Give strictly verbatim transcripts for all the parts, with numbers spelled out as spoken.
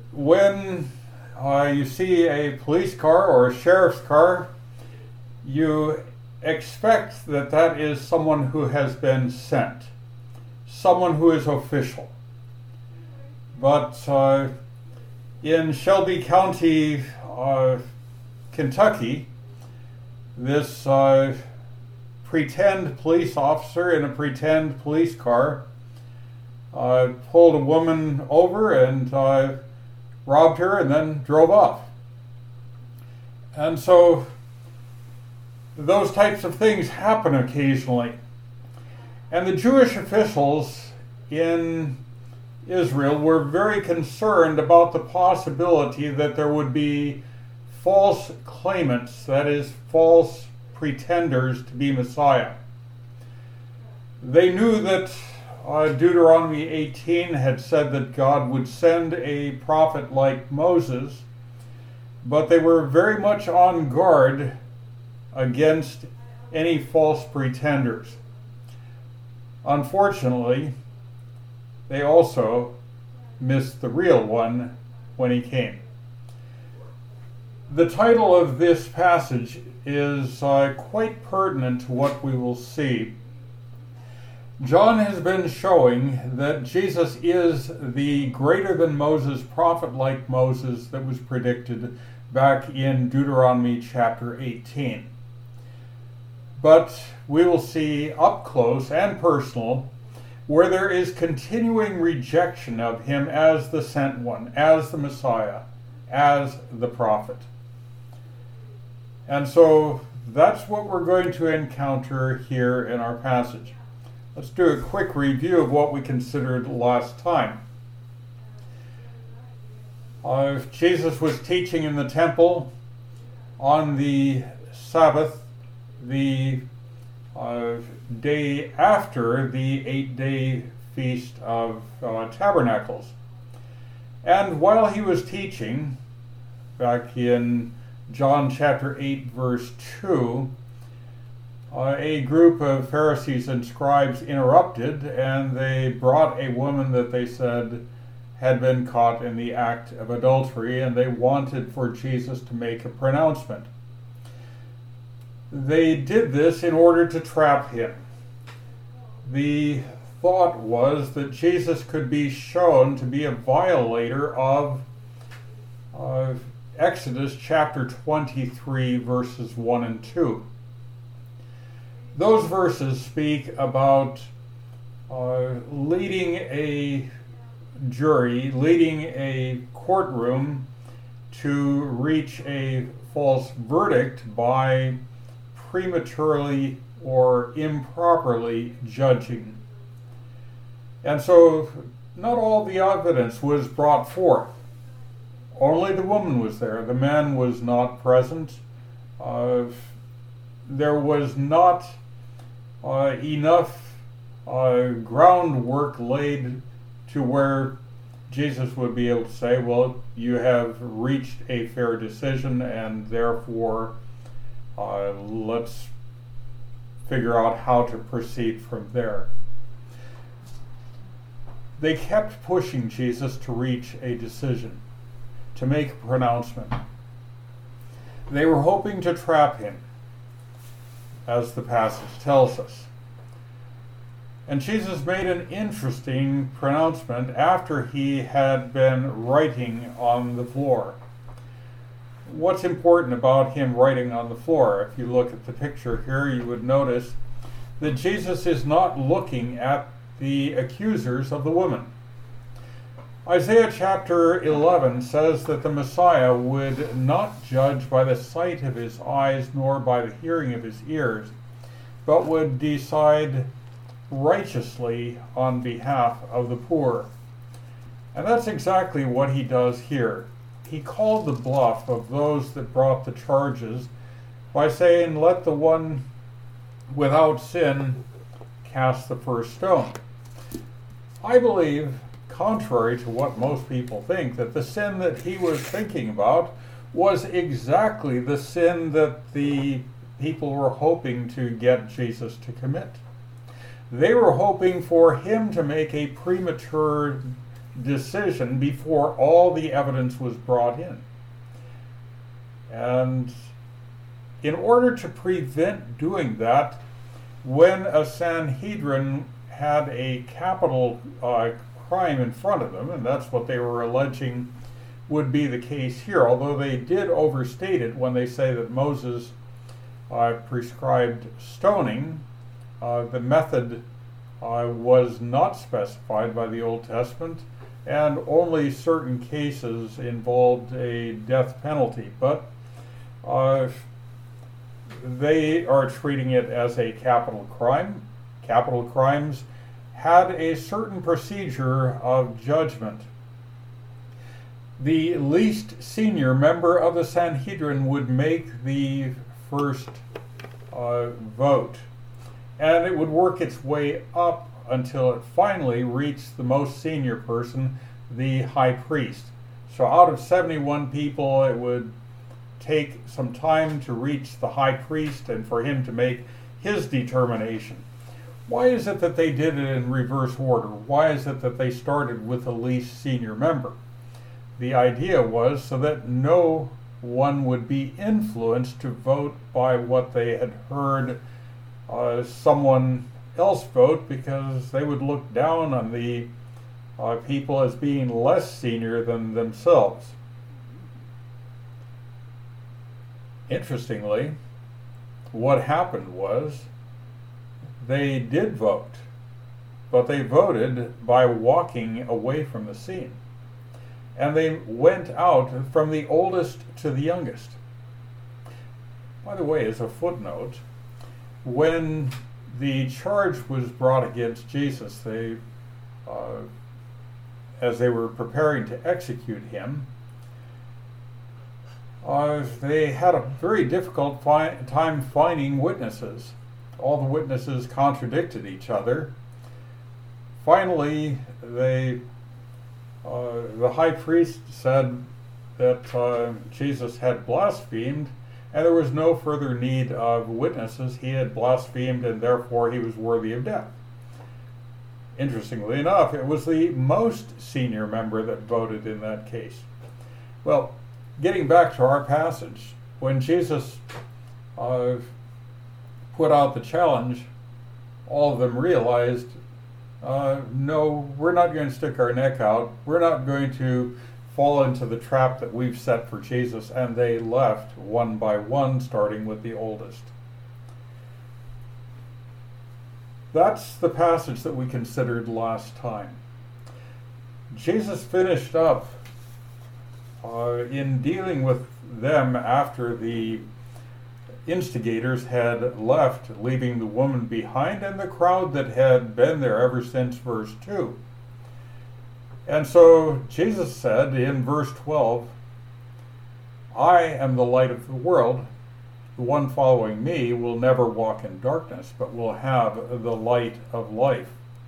when uh, you see a police car or a sheriff's car, you expect that that is someone who has been sent, someone who is official. But uh, in Shelby County, uh, Kentucky, this uh, pretend police officer in a pretend police car uh, pulled a woman over and uh, robbed her and then drove off. And so those types of things happen occasionally. And the Jewish officials in Israel were very concerned about the possibility that there would be false claimants, that is, false pretenders to be Messiah. They knew that uh, Deuteronomy eighteen had said that God would send a prophet like Moses, but they were very much on guard against any false pretenders. Unfortunately, they also missed the real one when he came. The title of this passage is uh, quite pertinent to what we will see. John has been showing that Jesus is the greater than Moses, prophet like Moses that was predicted back in Deuteronomy chapter eighteen. But we will see up close and personal where there is continuing rejection of him as the sent one, as the Messiah, as the prophet. And so that's what we're going to encounter here in our passage. Let's do a quick review of what we considered last time. Uh, Jesus was teaching in the temple on the Sabbath, the uh, day after the eight-day Feast of uh, Tabernacles. And while he was teaching, back in John chapter eight, verse two, uh, a group of Pharisees and scribes interrupted, and they brought a woman that they said had been caught in the act of adultery, and they wanted for Jesus to make a pronouncement. They did this in order to trap him. The thought was that Jesus could be shown to be a violator of uh, Exodus chapter twenty-three, verses one and two. Those verses speak about uh, leading a jury, leading a courtroom to reach a false verdict by prematurely or improperly judging. And so not all the evidence was brought forth. Only the woman was there. The man was not present. Uh, there was not uh, enough uh, groundwork laid to where Jesus would be able to say, well, you have reached a fair decision, and therefore uh, let's figure out how to proceed from there. They kept pushing Jesus to reach a decision, to make a pronouncement. They were hoping to trap him, as the passage tells us. And Jesus made an interesting pronouncement after he had been writing on the floor. What's important about him writing on the floor? If you look at the picture here, you would notice that Jesus is not looking at the accusers of the woman. Isaiah chapter eleven says that the Messiah would not judge by the sight of his eyes nor by the hearing of his ears, but would decide righteously on behalf of the poor. And that's exactly what he does here. He called the bluff of those that brought the charges by saying, let the one without sin cast the first stone. I believe, contrary to what most people think, that the sin that he was thinking about was exactly the sin that the people were hoping to get Jesus to commit. They were hoping for him to make a premature decision before all the evidence was brought in. And in order to prevent doing that, when a Sanhedrin had a capital uh, crime in front of them, and that's what they were alleging would be the case here, although they did overstate it when they say that Moses uh, prescribed stoning, uh, the method uh, was not specified by the Old Testament, and only certain cases involved a death penalty. But uh, they are treating it as a capital crime. Capital crimes had a certain procedure of judgment. The least senior member of the Sanhedrin would make the first uh, vote, and it would work its way up until it finally reached the most senior person, the high priest. So out of seventy-one people, it would take some time to reach the high priest and for him to make his determination. Why is it that they did it in reverse order? Why is it that they started with the least senior member? The idea was so that no one would be influenced to vote by what they had heard uh, someone else vote, because they would look down on the uh, people as being less senior than themselves. Interestingly, what happened was they did vote, but they voted by walking away from the scene. And they went out from the oldest to the youngest. By the way, as a footnote, when the charge was brought against Jesus, they, uh, as they were preparing to execute him, uh, they had a very difficult fi- time finding witnesses. All the witnesses contradicted each other. Finally, they, uh, the high priest said that uh, Jesus had blasphemed, and there was no further need of witnesses. He had blasphemed, and therefore he was worthy of death. Interestingly enough, it was the most senior member that voted in that case. Well, getting back to our passage, when Jesus uh, put out the challenge, all of them realized, uh, no, we're not going to stick our neck out. We're not going to fall into the trap that we've set for Jesus, and they left one by one, starting with the oldest. That's the passage that we considered last time. Jesus finished up uh, in dealing with them after the instigators had left, leaving the woman behind and the crowd that had been there ever since verse two. And so Jesus said in verse twelve, I am the light of the world. The one following me will never walk in darkness, but will have the light of life.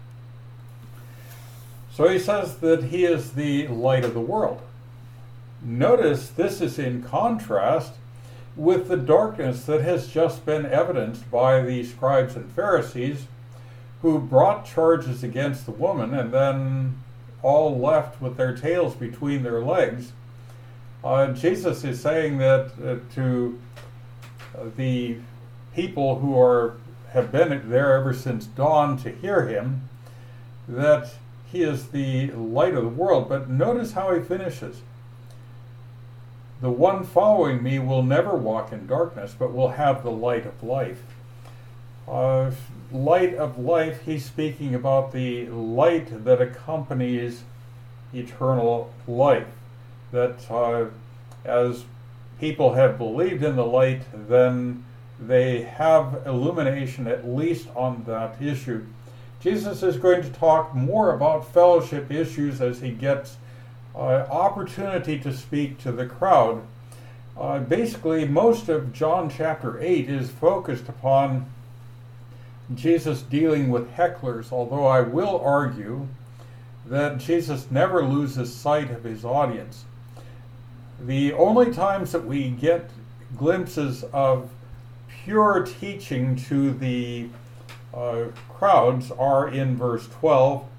So he says that he is the light of the world. Notice this is in contrast with the darkness that has just been evidenced by the scribes and Pharisees, who brought charges against the woman and then all left with their tails between their legs. Uh, Jesus is saying that uh, to uh, the people who are have been there ever since dawn to hear him, that he is the light of the world. But notice how he finishes. The one following me will never walk in darkness, but will have the light of life. Uh, light of life, he's speaking about the light that accompanies eternal life. That uh, as people have believed in the light, then they have illumination at least on that issue. Jesus is going to talk more about fellowship issues as he gets Uh, opportunity to speak to the crowd. Uh, basically, most of John chapter eight is focused upon Jesus dealing with hecklers, although I will argue that Jesus never loses sight of his audience. The only times that we get glimpses of pure teaching to the uh, crowds are in verse twelve,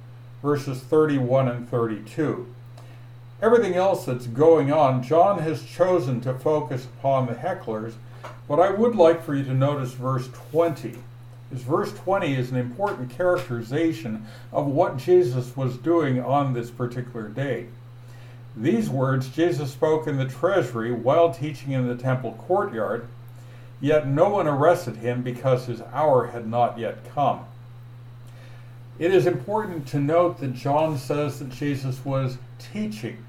verses thirty-one and thirty-two. Everything else that's going on, John has chosen to focus upon the hecklers, but I would like for you to notice verse twenty. Because verse twenty is an important characterization of what Jesus was doing on this particular day. These words Jesus spoke in the treasury while teaching in the temple courtyard, yet no one arrested him because his hour had not yet come. It is important to note that John says that Jesus was teaching.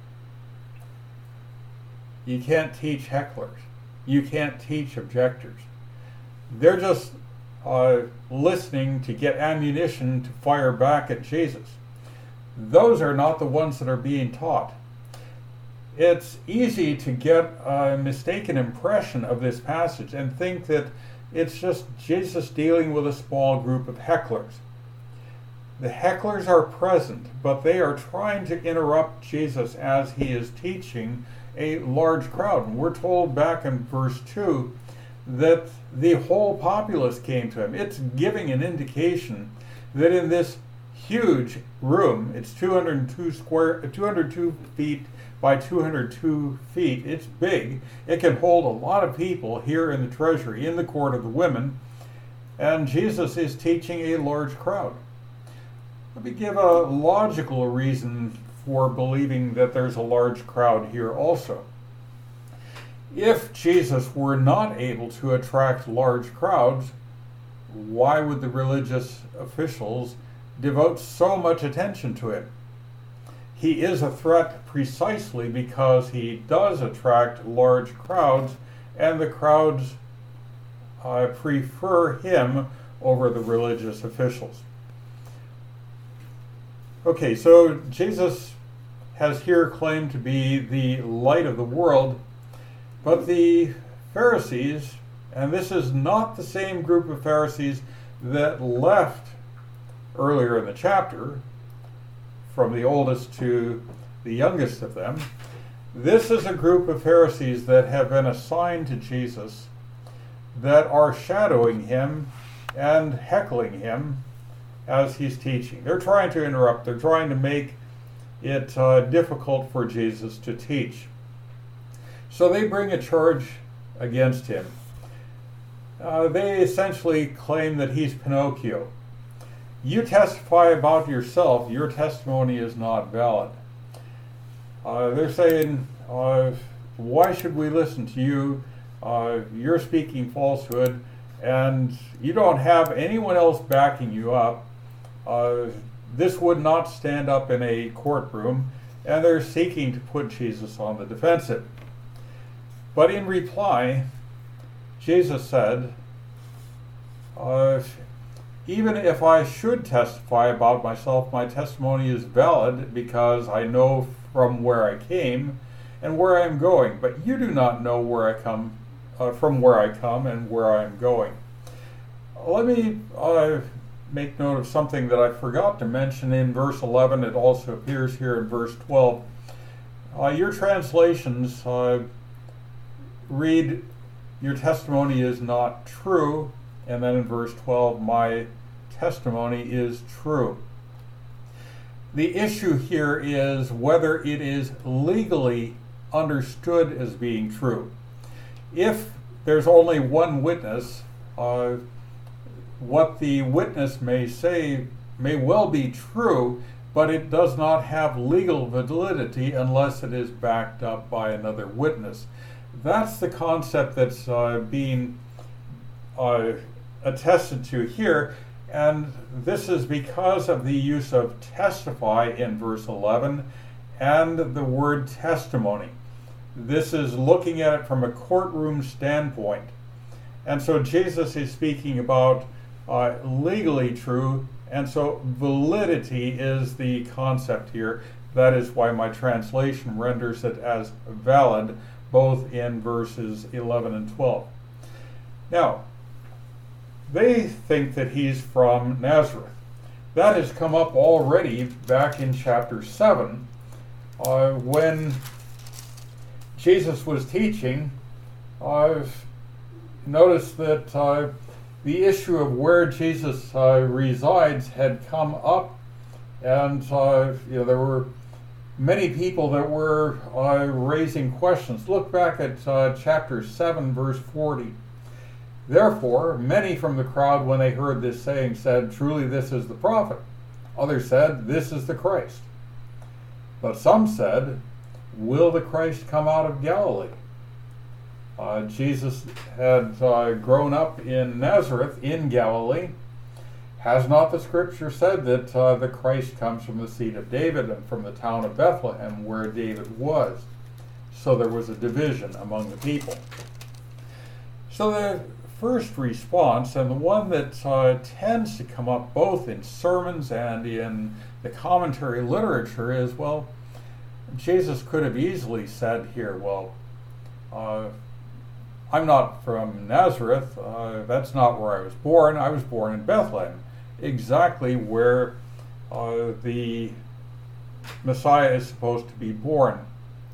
You can't teach hecklers. You can't teach objectors. They're just uh, listening to get ammunition to fire back at Jesus. Those are not the ones that are being taught. It's easy to get a mistaken impression of this passage and think that it's just Jesus dealing with a small group of hecklers. The hecklers are present, but they are trying to interrupt Jesus as he is teaching a large crowd. And we're told back in verse two that the whole populace came to him. It's giving an indication that in this huge room, it's two hundred two square, two hundred two feet by two hundred two feet. It's big. It can hold a lot of people here in the treasury, in the court of the women, and Jesus is teaching a large crowd. Let me give a logical reason for believing that there's a large crowd here also. If Jesus were not able to attract large crowds, why would the religious officials devote so much attention to it? He is a threat precisely because he does attract large crowds, and the crowds uh, prefer him over the religious officials. Okay, so Jesus has here claimed to be the light of the world, but the Pharisees, and this is not the same group of Pharisees that left earlier in the chapter, from the oldest to the youngest of them. This is a group of Pharisees that have been assigned to Jesus that are shadowing him and heckling him as he's teaching. They're trying to interrupt. They're trying to make it uh, difficult for Jesus to teach. So they bring a charge against him. Uh, they essentially claim that he's Pinocchio. You testify about yourself, your testimony is not valid. Uh, they're saying, uh, why should we listen to you? Uh, you're speaking falsehood, and you don't have anyone else backing you up. Uh, this would not stand up in a courtroom, and they're seeking to put Jesus on the defensive. But in reply, Jesus said, uh, even if I should testify about myself, my testimony is valid because I know from where I came and where I am going. But you do not know where I come, uh, from where I come and where I am going. Let me uh, make note of something that I forgot to mention in verse eleven. It also appears here in verse twelve. Uh, your translations uh, read, your testimony is not true. And then in verse twelve, my testimony is true. The issue here is whether it is legally understood as being true. If there's only one witness, uh, what the witness may say may well be true, but it does not have legal validity unless it is backed up by another witness. That's the concept that's uh, being uh, attested to here, and this is because of the use of testify in verse eleven and the word testimony. This is looking at it from a courtroom standpoint. And so Jesus is speaking about uh, legally true, and so validity is the concept here. That is why my translation renders it as valid, both in verses eleven and twelve. Now, they think that he's from Nazareth. That has come up already back in chapter seven, uh, when Jesus was teaching. I've noticed that uh, the issue of where Jesus uh, resides had come up And uh, you know, there were many people that were uh, raising questions. Look back at uh, chapter seven, verse forty. Therefore, many from the crowd, when they heard this saying, said, "Truly this is the prophet." Others said, "This is the Christ." But some said, "Will the Christ come out of Galilee?" Uh, Jesus had uh, grown up in Nazareth in Galilee. Has not the scripture said that uh, the Christ comes from the seed of David and from the town of Bethlehem where David was? So there was a division among the people. So the first response, and the one that uh, tends to come up both in sermons and in the commentary literature, is, well, Jesus could have easily said here, well, uh, I'm not from Nazareth. Uh, that's not where I was born. I was born in Bethlehem, exactly where uh, the Messiah is supposed to be born.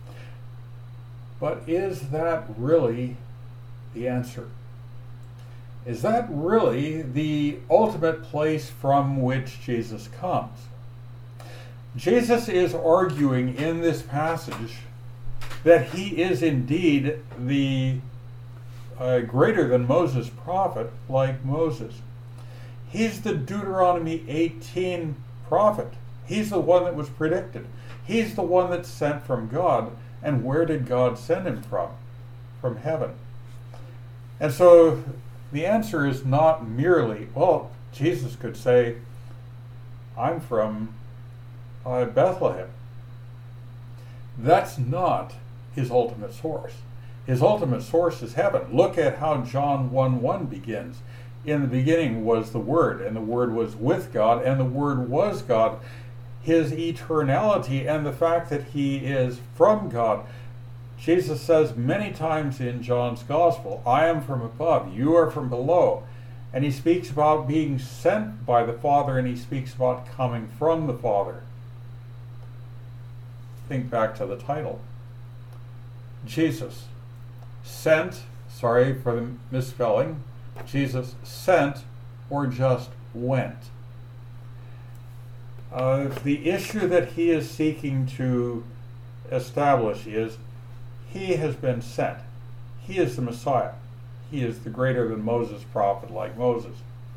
But is that really the answer? Is that really the ultimate place from which Jesus comes? Jesus is arguing in this passage that he is indeed the uh, greater than Moses prophet, like Moses. He's the Deuteronomy eighteen prophet. He's the one that was predicted. He's the one that's sent from God. And where did God send him from? From heaven. And so the answer is not merely, well, Jesus could say, I'm from uh, Bethlehem. That's not his ultimate source. His ultimate source is heaven. Look at how John one one begins. In the beginning was the Word, and the Word was with God, and the Word was God. His eternality and the fact that he is from God. Jesus says many times in John's Gospel, I am from above, you are from below. And he speaks about being sent by the Father, and he speaks about coming from the Father. Think back to the title. Jesus sent, sorry for the misspelling, Jesus sent or just went. Uh, the issue that he is seeking to establish is he has been sent. He is the Messiah. He is the greater than Moses prophet, like Moses.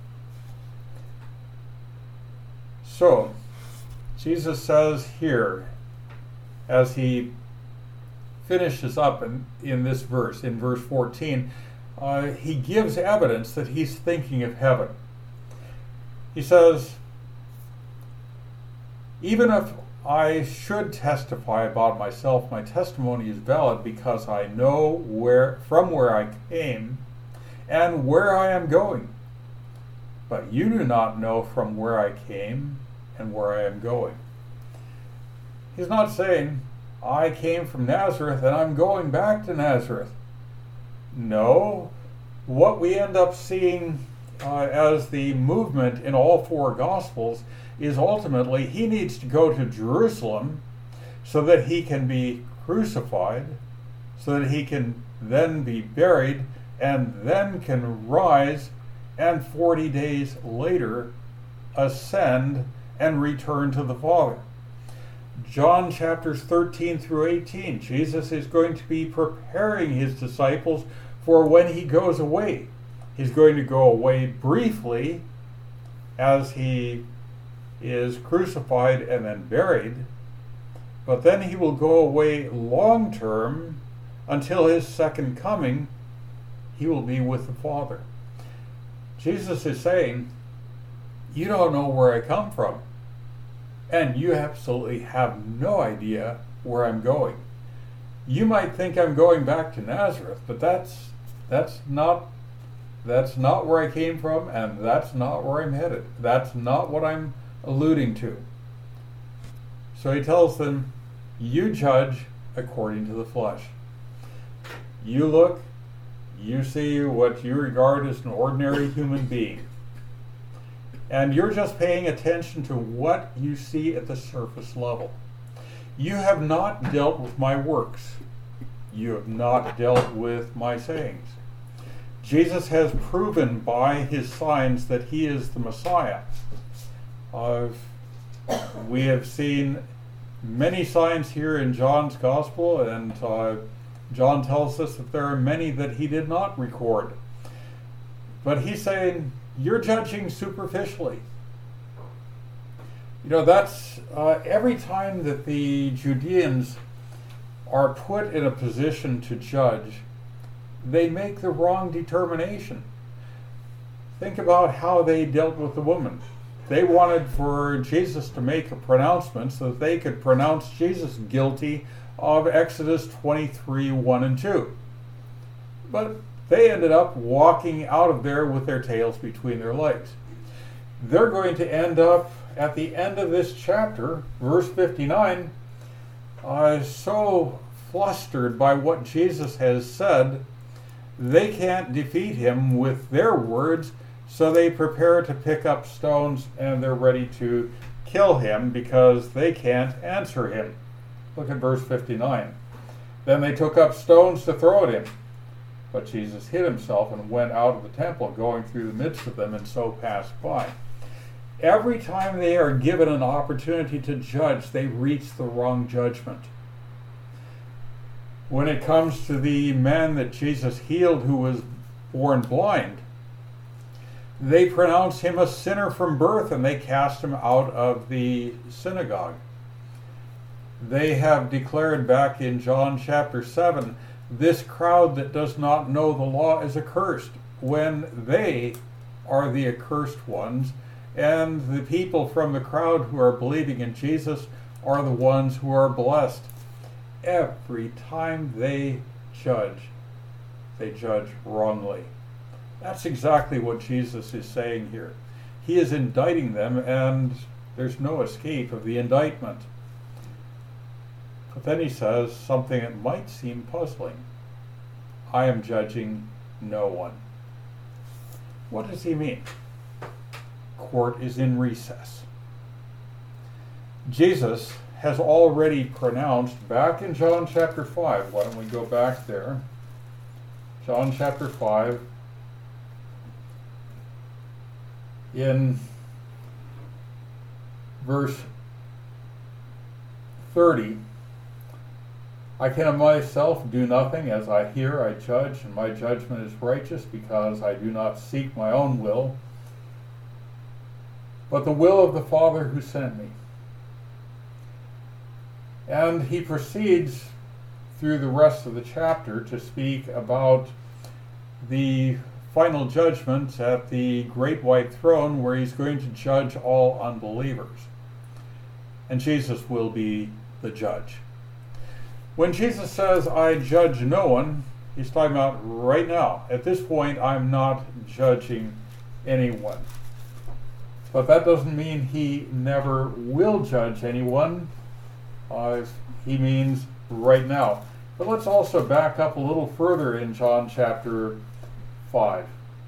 So, Jesus says here, as he finishes up in, in this verse, in verse fourteen, uh, he gives evidence that he's thinking of heaven. He says, even if I should testify about myself, my testimony is valid because I know where from where I came and where I am going. But you do not know from where I came and where I am going. He's not saying, I came from Nazareth and I'm going back to Nazareth. No, what we end up seeing uh, as the movement in all four Gospels is ultimately he needs to go to Jerusalem so that he can be crucified, so that he can then be buried, and then can rise, and forty days later ascend and return to the Father. John chapters thirteen through eighteen, Jesus is going to be preparing his disciples for when he goes away. He's going to go away briefly as he is crucified and then buried, but then he will go away long term until his second coming. He will be with the Father. Jesus is saying, you don't know where I come from, and you absolutely have no idea where I'm going. You might think I'm going back to Nazareth, but that's that's not that's not where I came from, and that's not where I'm headed. That's not what I'm alluding to. So he tells them, you judge according to the flesh. You look, you see what you regard as an ordinary human being, and you're just paying attention to what you see at the surface level. You have not dealt with my works. You have not dealt with my sayings. Jesus has proven by his signs that he is the Messiah. Uh, We have seen many signs here in John's Gospel, and uh, John tells us that there are many that he did not record. But he's saying, you're judging superficially. You know, that's uh, every time that the Judeans are put in a position to judge, they make the wrong determination. Think about how they dealt with the woman. They wanted for Jesus to make a pronouncement so that they could pronounce Jesus guilty of Exodus twenty-three, one and two. But they ended up walking out of there with their tails between their legs. They're going to end up at the end of this chapter, verse fifty-nine, uh, so flustered by what Jesus has said, they can't defeat him with their words, so they prepare to pick up stones and they're ready to kill him because they can't answer him. Look at verse fifty-nine. Then they took up stones to throw at him. But Jesus hid himself and went out of the temple, going through the midst of them, and so passed by. Every time they are given an opportunity to judge, they reach the wrong judgment. When it comes to the man that Jesus healed who was born blind, they pronounce him a sinner from birth and they cast him out of the synagogue. They have declared back in John chapter seven, this crowd that does not know the law is accursed, when they are the accursed ones, and the people from the crowd who are believing in Jesus are the ones who are blessed. Every time they judge, they judge wrongly. That's exactly what Jesus is saying here. He is indicting them, and there's no escape of the indictment. But then he says something that might seem puzzling. I am judging no one. What does he mean? Court is in recess. Jesus has already pronounced back in John chapter five. Why don't we go back there? John chapter five. In verse thirty, I can of myself do nothing. As I hear, I judge, and my judgment is righteous, because I do not seek my own will, but the will of the Father who sent me. And he proceeds through the rest of the chapter to speak about the final judgment at the great white throne, where he's going to judge all unbelievers. And Jesus will be the judge. When Jesus says, I judge no one, he's talking about right now. At this point, I'm not judging anyone. But that doesn't mean he never will judge anyone. Uh, he means right now. But let's also back up a little further in John chapter five.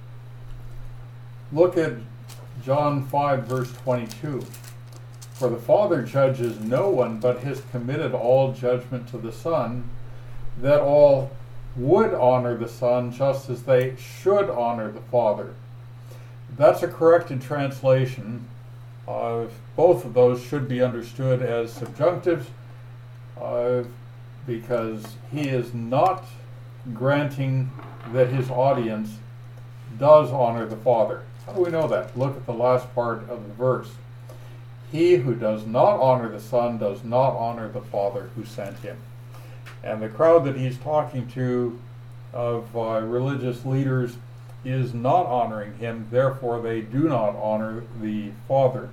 Look at John five, verse twenty-two. For the Father judges no one, but has committed all judgment to the Son, that all would honor the Son just as they should honor the Father. That's a corrected translation. Uh, both of those should be understood as subjunctives, uh, because he is not granting that his audience does honor the Father. How do we know that? Look at the last part of the verse. He who does not honor the Son does not honor the Father who sent him. And the crowd that he's talking to of uh, religious leaders is not honoring him, therefore they do not honor the Father.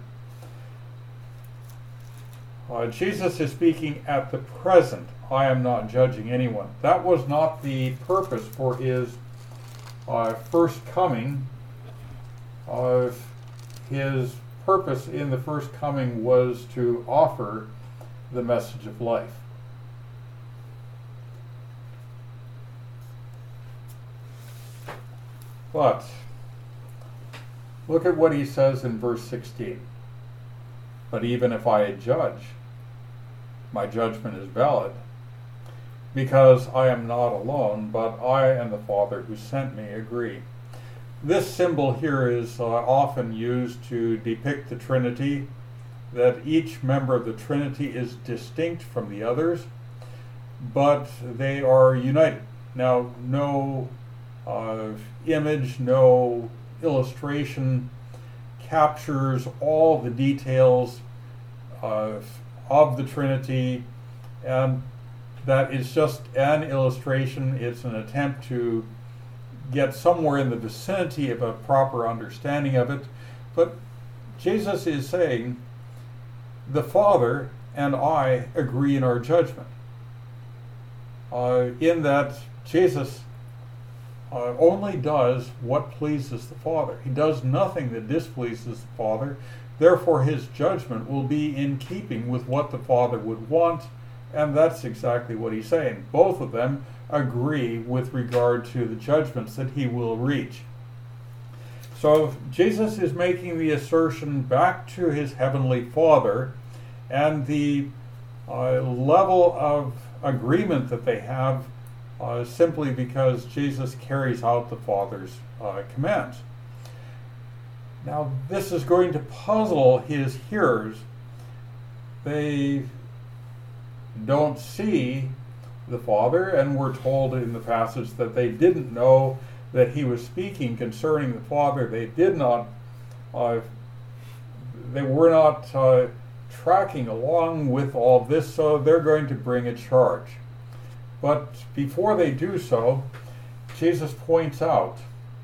Uh, Jesus is speaking at the present. I am not judging anyone. That was not the purpose for his uh, first coming. Uh, his purpose in the first coming was to offer the message of life. But look at what he says in verse sixteen. But even if I judge, my judgment is valid, because I am not alone, but I and the Father who sent me agree. This symbol here is uh, often used to depict the Trinity. that each member of the Trinity is distinct from the others, but they are united. Now, no uh, image, no illustration captures all the details uh, of the Trinity, and that is just an illustration. It's an attempt to get somewhere in the vicinity of a proper understanding of it. But Jesus is saying, the Father and I agree in our judgment. Uh, in that Jesus uh, only does what pleases the Father. He does nothing that displeases the Father. Therefore, his judgment will be in keeping with what the Father would want, and that's exactly what he's saying. Both of them agree with regard to the judgments that he will reach. So Jesus is making the assertion back to his heavenly Father, and the uh, level of agreement that they have uh, simply because Jesus carries out the Father's uh, commands. Now, this is going to puzzle his hearers. They don't see the Father, and we're told in the passage that they didn't know that he was speaking concerning the Father. They did not, uh, they were not uh, tracking along with all this, so they're going to bring a charge. But before they do so, Jesus points out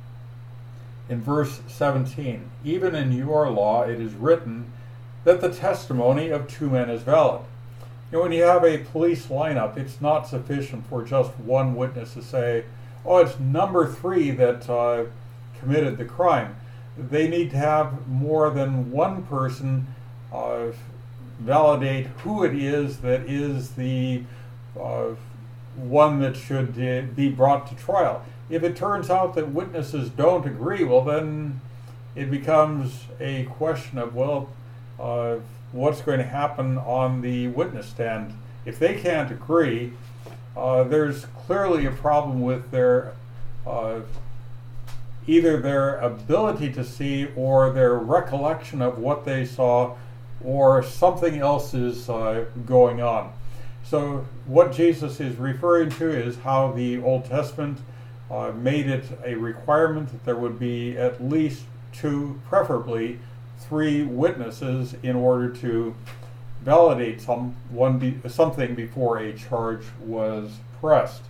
in verse seventeen, even in your law it is written that the testimony of two men is valid. You know, when you have a police lineup, it's not sufficient for just one witness to say, oh, it's number three that uh, committed the crime. They need to have more than one person uh, validate who it is that is the uh, one that should uh, be brought to trial. If it turns out that witnesses don't agree, well, then it becomes a question of, well, uh, what's going to happen on the witness stand. If they can't agree, uh, there's clearly a problem with their uh, either their ability to see or their recollection of what they saw, or something else is uh, going on. So what Jesus is referring to is how the Old Testament uh, made it a requirement that there would be at least two, preferably three witnesses in order to validate some one be, something before a charge was pressed.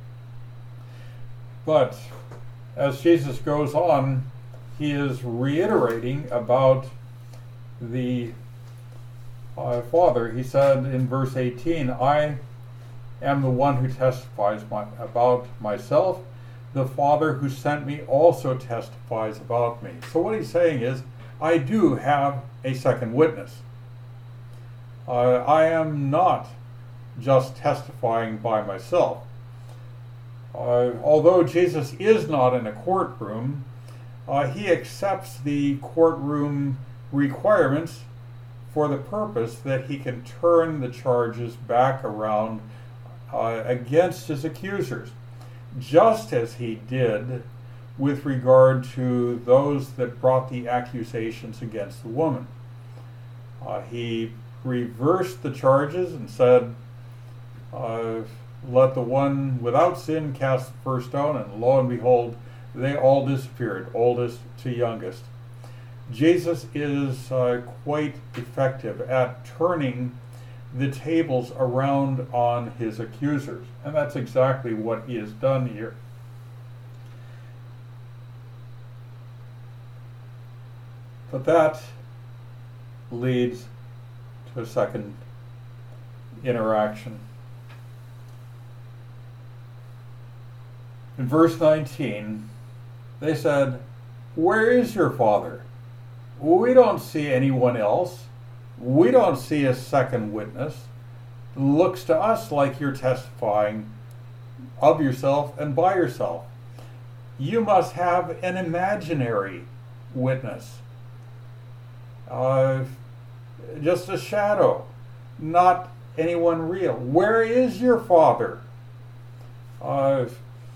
But as Jesus goes on, he is reiterating about the uh, Father. He said in verse eighteen, I am the one who testifies my, about myself. The Father who sent me also testifies about me. So what he's saying is, I do have a second witness. Uh, I am not just testifying by myself. Uh, although Jesus is not in a courtroom, uh, he accepts the courtroom requirements for the purpose that he can turn the charges back around uh, against his accusers, just as he did with regard to those that brought the accusations against the woman. Uh, he reversed the charges and said, uh, let the one without sin cast the first stone, and lo and behold, they all disappeared, oldest to youngest. Jesus is uh, quite effective at turning the tables around on his accusers, and that's exactly what he has done here. But that leads to a second interaction. In verse nineteen, they said, where is your Father? We don't see anyone else. We don't see a second witness. It looks to us like you're testifying of yourself and by yourself. You must have an imaginary witness. Uh, just a shadow, not anyone real. Where is your Father? Uh,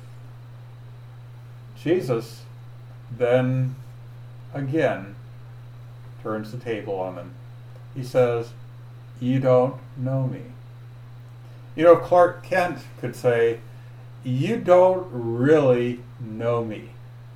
Jesus then again turns the table on them. he says, "You don't know me." You know, Clark Kent could say, "You don't really know me."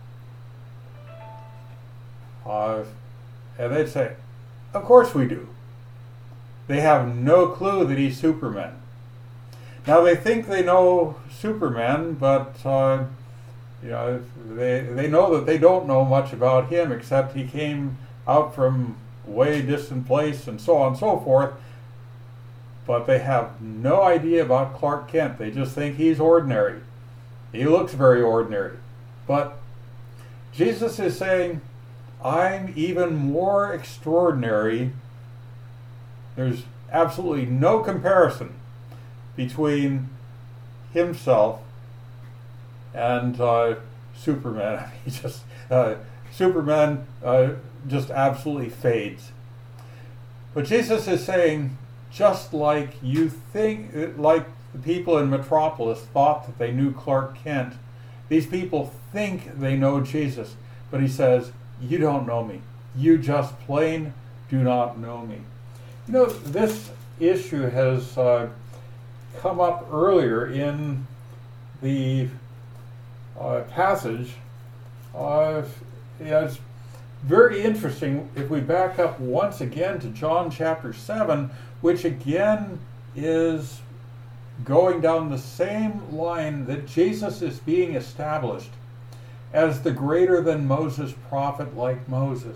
Uh, and they'd say, "Of course we do." They have no clue that he's Superman. Now they think they know Superman, but uh, you know they they know that they don't know much about him except he came out from way distant place and so on and so forth. But they have no idea about Clark Kent. They just think he's ordinary. He looks very ordinary. But Jesus is saying, I'm even more extraordinary. There's absolutely no comparison between himself and uh, Superman. He just uh, Superman uh, just absolutely fades. But Jesus is saying, just like you think, like the people in Metropolis thought that they knew Clark Kent, these people think they know Jesus. But he says, you don't know me. You just plain do not know me. You know, this issue has uh, come up earlier in the uh, passage. Uh, yeah, it's very interesting if we back up once again to John chapter seven, which again is going down the same line that Jesus is being established as the greater than Moses prophet like Moses.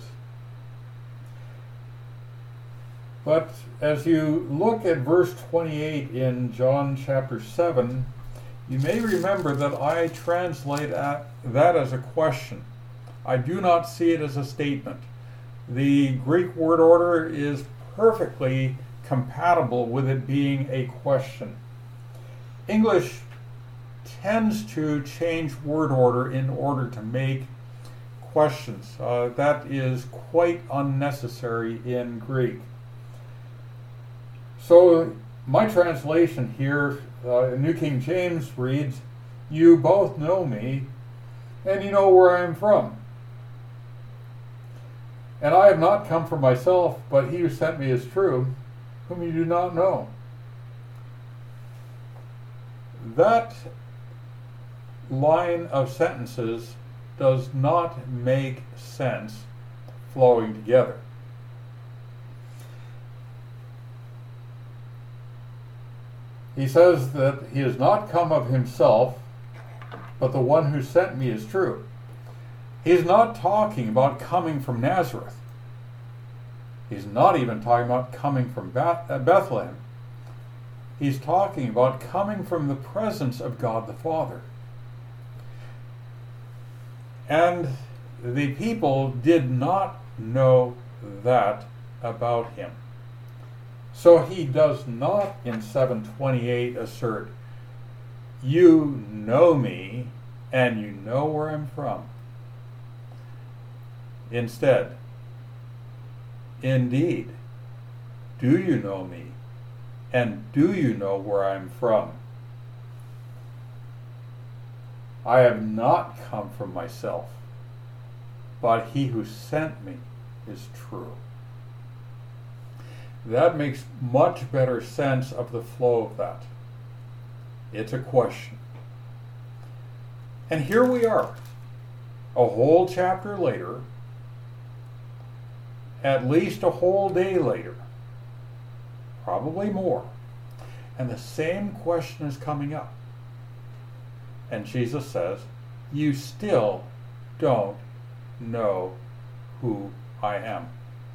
But as you look at verse twenty-eight in John chapter seven, you may remember that I translate that as a question. I do not see it as a statement. The Greek word order is perfectly compatible with it being a question. English tends to change word order in order to make questions. Uh, that is quite unnecessary in Greek. So my translation here, uh, New King James reads, you both know me, and you know where I am from. And I have not come from myself, but he who sent me is true, whom you do not know. That line of sentences does not make sense flowing together. He says that he has not come of himself, but the one who sent me is true. He's not talking about coming from Nazareth. He's not even talking about coming from Bethlehem. He's talking about coming from the presence of God the Father. And the people did not know that about him. So he does not in seven twenty-eight assert, you know me and you know where I'm from. Instead, indeed, do you know me and do you know where I'm from? I have not come from myself, but he who sent me is true. That makes much better sense of the flow of that. It's a question. And here we are, a whole chapter later, at least a whole day later, probably more, and the same question is coming up. And Jesus says, you still don't know who I am.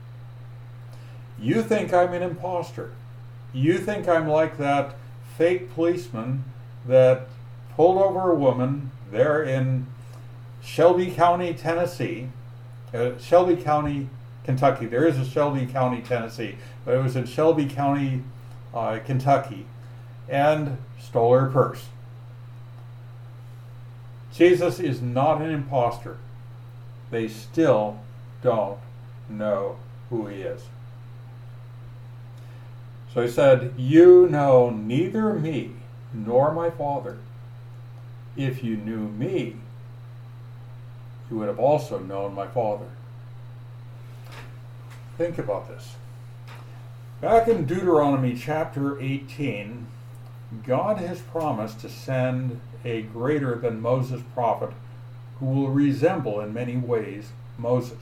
You think I'm an imposter. You think I'm like that fake policeman that pulled over a woman there in Shelby County, Tennessee, uh, Shelby County, Kentucky. There is a Shelby County, Tennessee, but it was in Shelby County, uh, Kentucky, and stole her purse. Jesus is not an imposter. They still don't know who he is. So he said, you know neither me nor my Father. If you knew me, you would have also known my Father. Think about this. Back in Deuteronomy chapter eighteen, God has promised to send a greater than Moses prophet who will resemble in many ways Moses.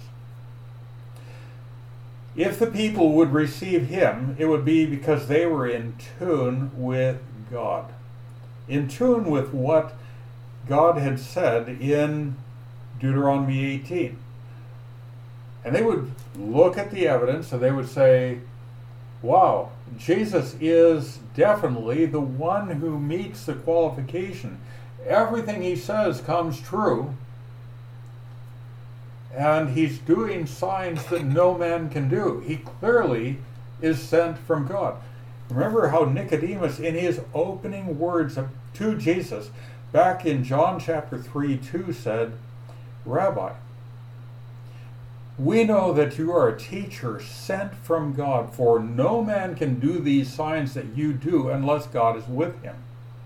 If the people would receive him, it would be because they were in tune with God, in tune with what God had said in Deuteronomy eighteen. And they would look at the evidence and they would say, wow, Jesus is definitely the one who meets the qualification. Everything he says comes true. And he's doing signs that no man can do. He clearly is sent from God. Remember how Nicodemus, in his opening words to Jesus, back in John chapter three, two, said, Rabbi, we know that you are a teacher sent from God, for no man can do these signs that you do unless God is with him.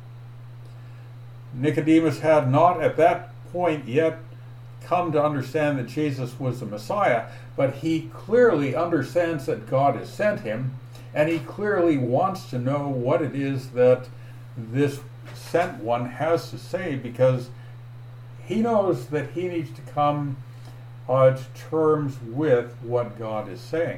Nicodemus had not at that point yet come to understand that Jesus was the Messiah, but he clearly understands that God has sent him, and he clearly wants to know what it is that this sent one has to say, because he knows that he needs to come uh, to terms with what God is saying.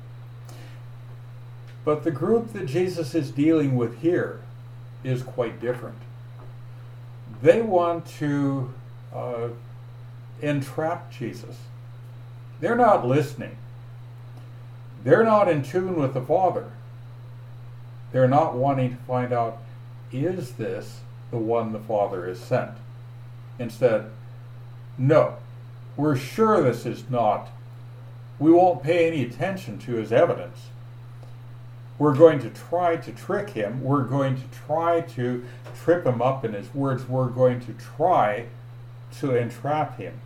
But the group that Jesus is dealing with here is quite different. They want to uh, entrap Jesus. They're not listening. They're not in tune with the Father. They're not wanting to find out, is this the one the Father has sent? Instead, no, we're sure this is not. We won't pay any attention to his evidence. We're going to try to trick him. We're going to try to trip him up in his words. We're going to try to entrap him.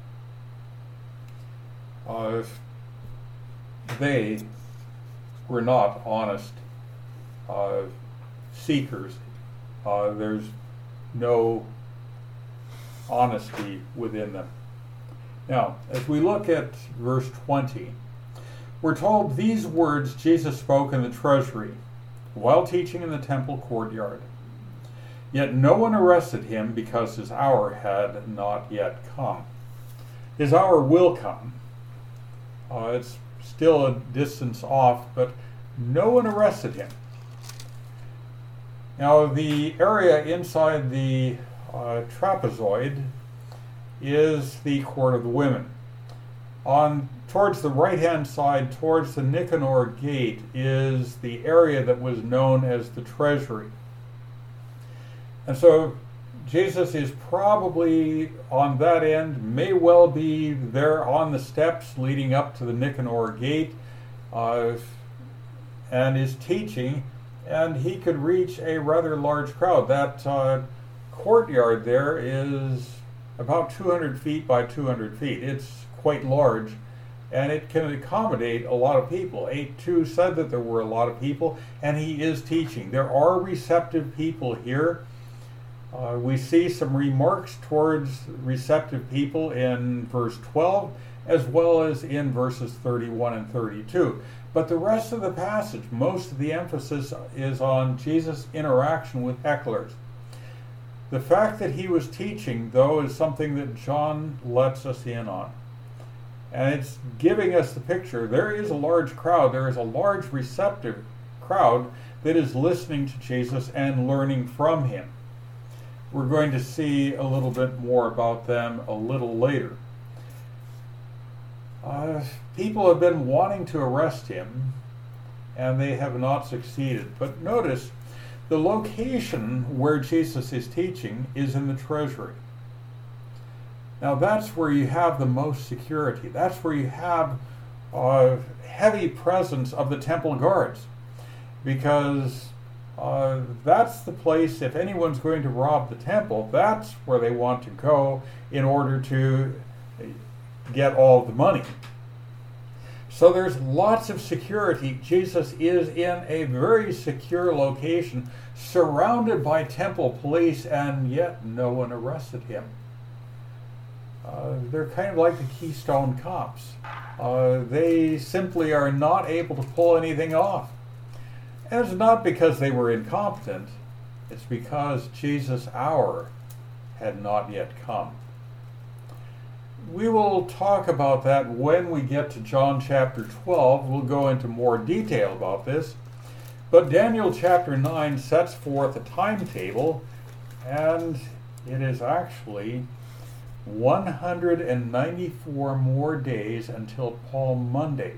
Uh, they were not honest uh, seekers. Uh, there's no honesty within them. Now, as we look at verse twenty, we're told these words Jesus spoke in the treasury while teaching in the temple courtyard. Yet no one arrested him because his hour had not yet come. His hour will come. Uh, it's still a distance off, but no one arrested him. Now, the area inside the uh, trapezoid is the court of the women. On towards the right-hand side, towards the Nicanor gate, is the area that was known as the treasury. And so Jesus is probably on that end, may well be there on the steps leading up to the Nicanor gate, uh, and is teaching, and he could reach a rather large crowd. That uh, courtyard there is about two hundred feet by two hundred feet. It's quite large, and it can accommodate a lot of people. eight two said that there were a lot of people, and he is teaching. There are receptive people here. Uh, we see some remarks towards receptive people in verse twelve, as well as in verses thirty-one and thirty-two. But the rest of the passage, most of the emphasis is on Jesus' interaction with hecklers. The fact that he was teaching, though, is something that John lets us in on. And it's giving us the picture. There is a large crowd. There is a large receptive crowd that is listening to Jesus and learning from him. We're going to see a little bit more about them a little later. Uh, people have been wanting to arrest him, and they have not succeeded. But notice, the location where Jesus is teaching is in the treasury. Now that's where you have the most security. That's where you have uh, heavy presence of the temple guards, because uh, that's the place, if anyone's going to rob the temple, that's where they want to go in order to get all the money. So there's lots of security. Jesus is in a very secure location, surrounded by temple police, and yet no one arrested him. Uh, they're kind of like the Keystone Cops. Uh, they simply are not able to pull anything off. And it's not because they were incompetent, it's because Jesus' hour had not yet come. We will talk about that when we get to John chapter twelve. We'll go into more detail about this. But Daniel chapter nine sets forth a timetable, and it is actually one hundred ninety-four more days until Palm Monday.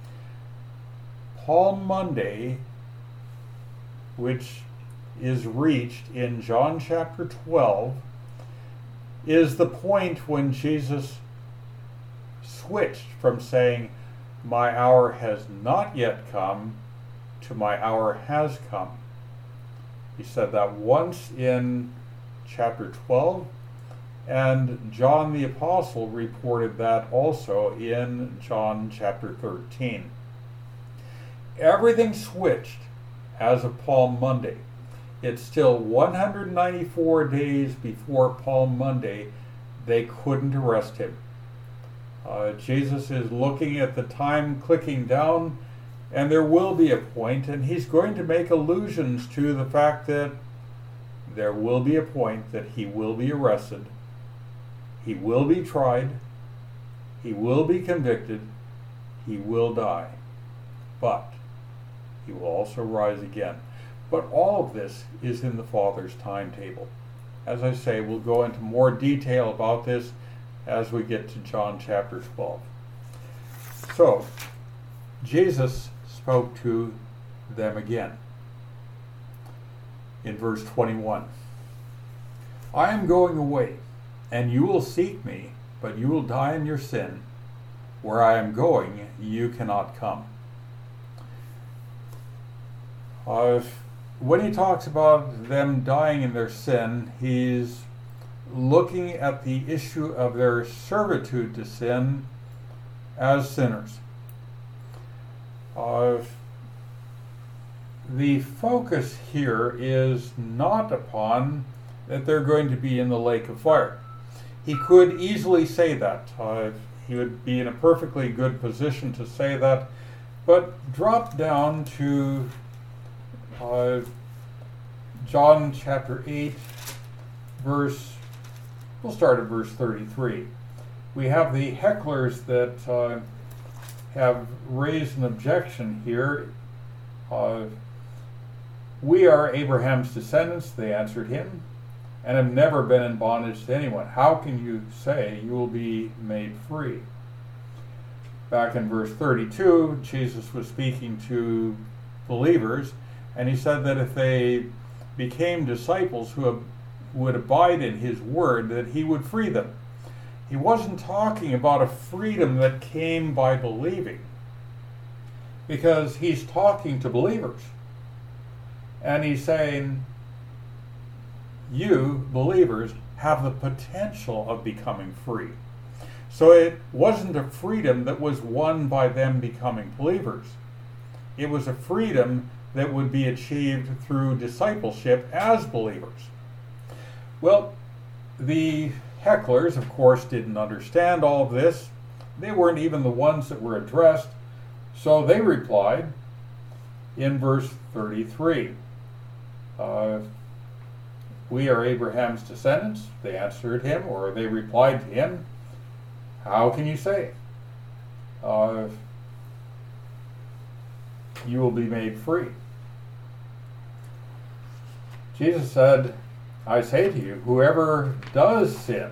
Palm Monday, which is reached in John chapter twelve, is the point when Jesus switched from saying, "My hour has not yet come," to "My hour has come." He said that once in chapter twelve, and John the Apostle reported that also in John chapter thirteen. Everything switched as of Palm Monday. It's still one hundred ninety-four days before Palm Monday. They couldn't arrest him. Uh, Jesus is looking at the time clicking down, and there will be a point, and he's going to make allusions to the fact that there will be a point that he will be arrested, he will be tried, he will be convicted, he will die, but he will also rise again. But all of this is in the Father's timetable. As I say, we'll go into more detail about this as we get to John chapter twelve. So, Jesus spoke to them again in verse twenty-one. "I am going away, and you will seek me, but you will die in your sin. Where I am going, you cannot come." Uh, when he talks about them dying in their sin, he's looking at the issue of their servitude to sin as sinners. Uh, the focus here is not upon that they're going to be in the lake of fire. He could easily say that. Uh, he would be in a perfectly good position to say that. But drop down to uh, John chapter eight, verse, we'll start at verse thirty-three. We have the hecklers that uh, have raised an objection here. Uh, "We are Abraham's descendants," they answered him, "and have never been in bondage to anyone. How can you say you will be made free?" Back in verse thirty-two, Jesus was speaking to believers, and he said that if they became disciples who would abide in his word, that he would free them. He wasn't talking about a freedom that came by believing, because he's talking to believers. And he's saying, you, believers, have the potential of becoming free. So it wasn't a freedom that was won by them becoming believers. It was a freedom that would be achieved through discipleship as believers. Well, the hecklers, of course, didn't understand all of this. They weren't even the ones that were addressed. So they replied in verse thirty-three. Uh, "We are Abraham's descendants," they answered him, or they replied to him. "How can you say, uh, you will be made free?" Jesus said, "I say to you, whoever does sin,"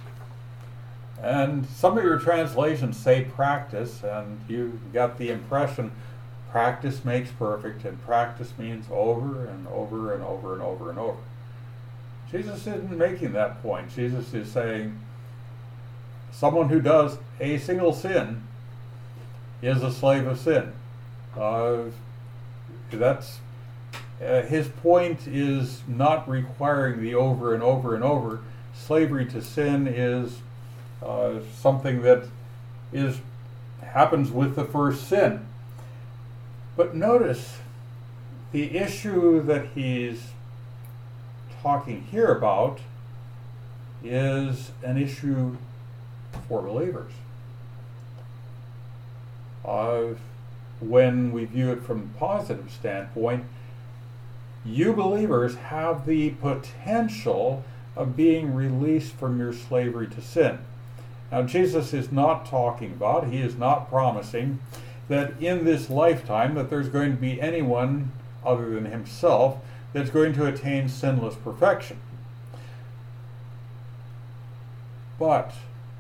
and some of your translations say practice, and you got the impression practice makes perfect, and practice means over and over and over and over and over. Jesus isn't making that point. Jesus is saying someone who does a single sin is a slave of sin. Uh, that's uh, his point is not requiring the over and over and over. Slavery to sin is uh, something that is happens with the first sin. But notice the issue that he's talking here about is an issue for believers. Uh, when we view it from the positive standpoint, you believers have the potential of being released from your slavery to sin. Now, Jesus is not talking about, he is not promising that in this lifetime that there's going to be anyone other than himself that's going to attain sinless perfection. But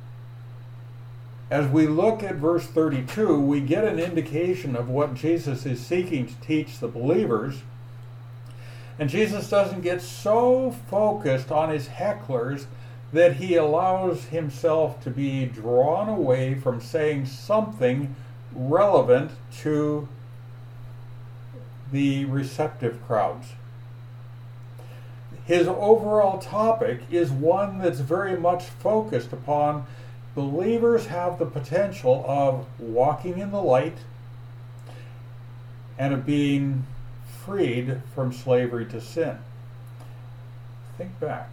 as we look at verse thirty-two, we get an indication of what Jesus is seeking to teach the believers. And Jesus doesn't get so focused on his hecklers that he allows himself to be drawn away from saying something relevant to the receptive crowds. His overall topic is one that's very much focused upon believers have the potential of walking in the light and of being freed from slavery to sin. Think back.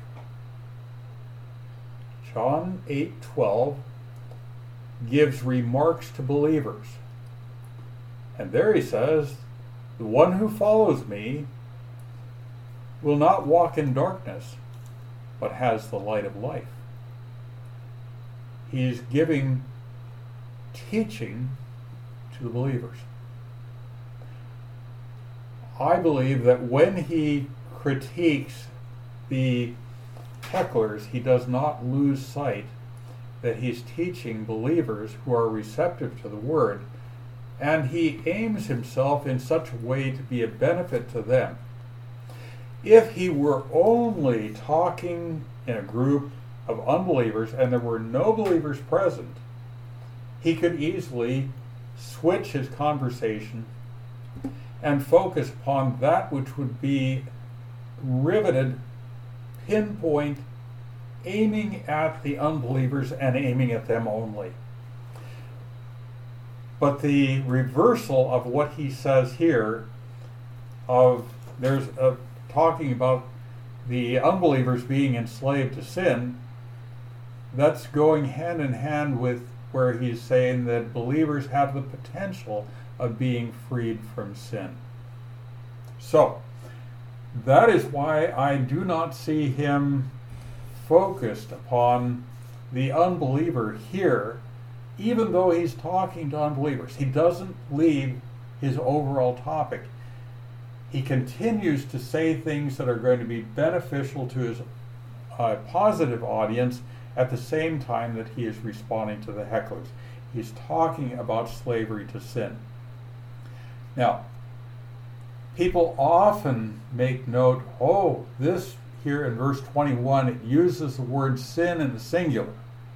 John eight twelve gives remarks to believers. And there he says, "The one who follows me will not walk in darkness, but has the light of life." He's giving teaching to the believers. I believe that when he critiques the hecklers, he does not lose sight that he's teaching believers who are receptive to the word, and he aims himself in such a way to be a benefit to them. If he were only talking in a group of unbelievers and there were no believers present, he could easily switch his conversation and focus upon that which would be riveted, pinpoint, aiming at the unbelievers and aiming at them only. But the reversal of what he says here, of there's a, talking about the unbelievers being enslaved to sin, that's going hand in hand with where he's saying that believers have the potential of being freed from sin. So, that is why I do not see him focused upon the unbeliever here, even though he's talking to unbelievers. He doesn't leave his overall topic. He continues to say things that are going to be beneficial to his uh, positive audience at the same time that he is responding to the hecklers. He's talking about slavery to sin. Now, people often make note, oh, this here in verse twenty-one, it uses the word sin in the singular.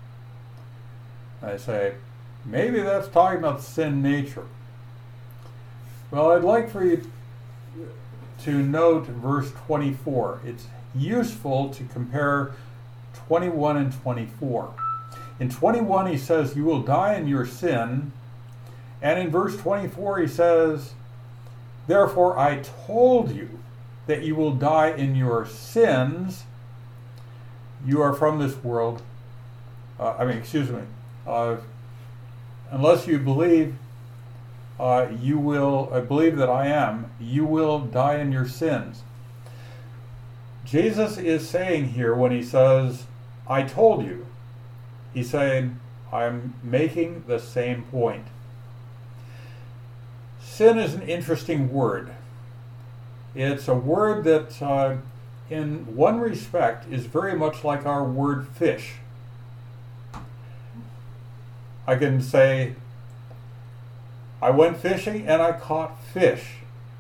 I say, maybe that's talking about sin nature. Well, I'd like for you to note verse twenty-four. It's useful to compare twenty-one and twenty-four. In twenty-one, he says, you will die in your sin. And in verse twenty-four, he says, therefore I told you that you will die in your sins. You are from this world. Uh, I mean, excuse me. Uh, unless you believe, uh, you will, I believe that I am, you will die in your sins. Jesus is saying here when he says, I told you, he's saying, I'm making the same point. Sin is an interesting word. It's a word that, uh, in one respect, is very much like our word fish. I can say, I went fishing and I caught fish.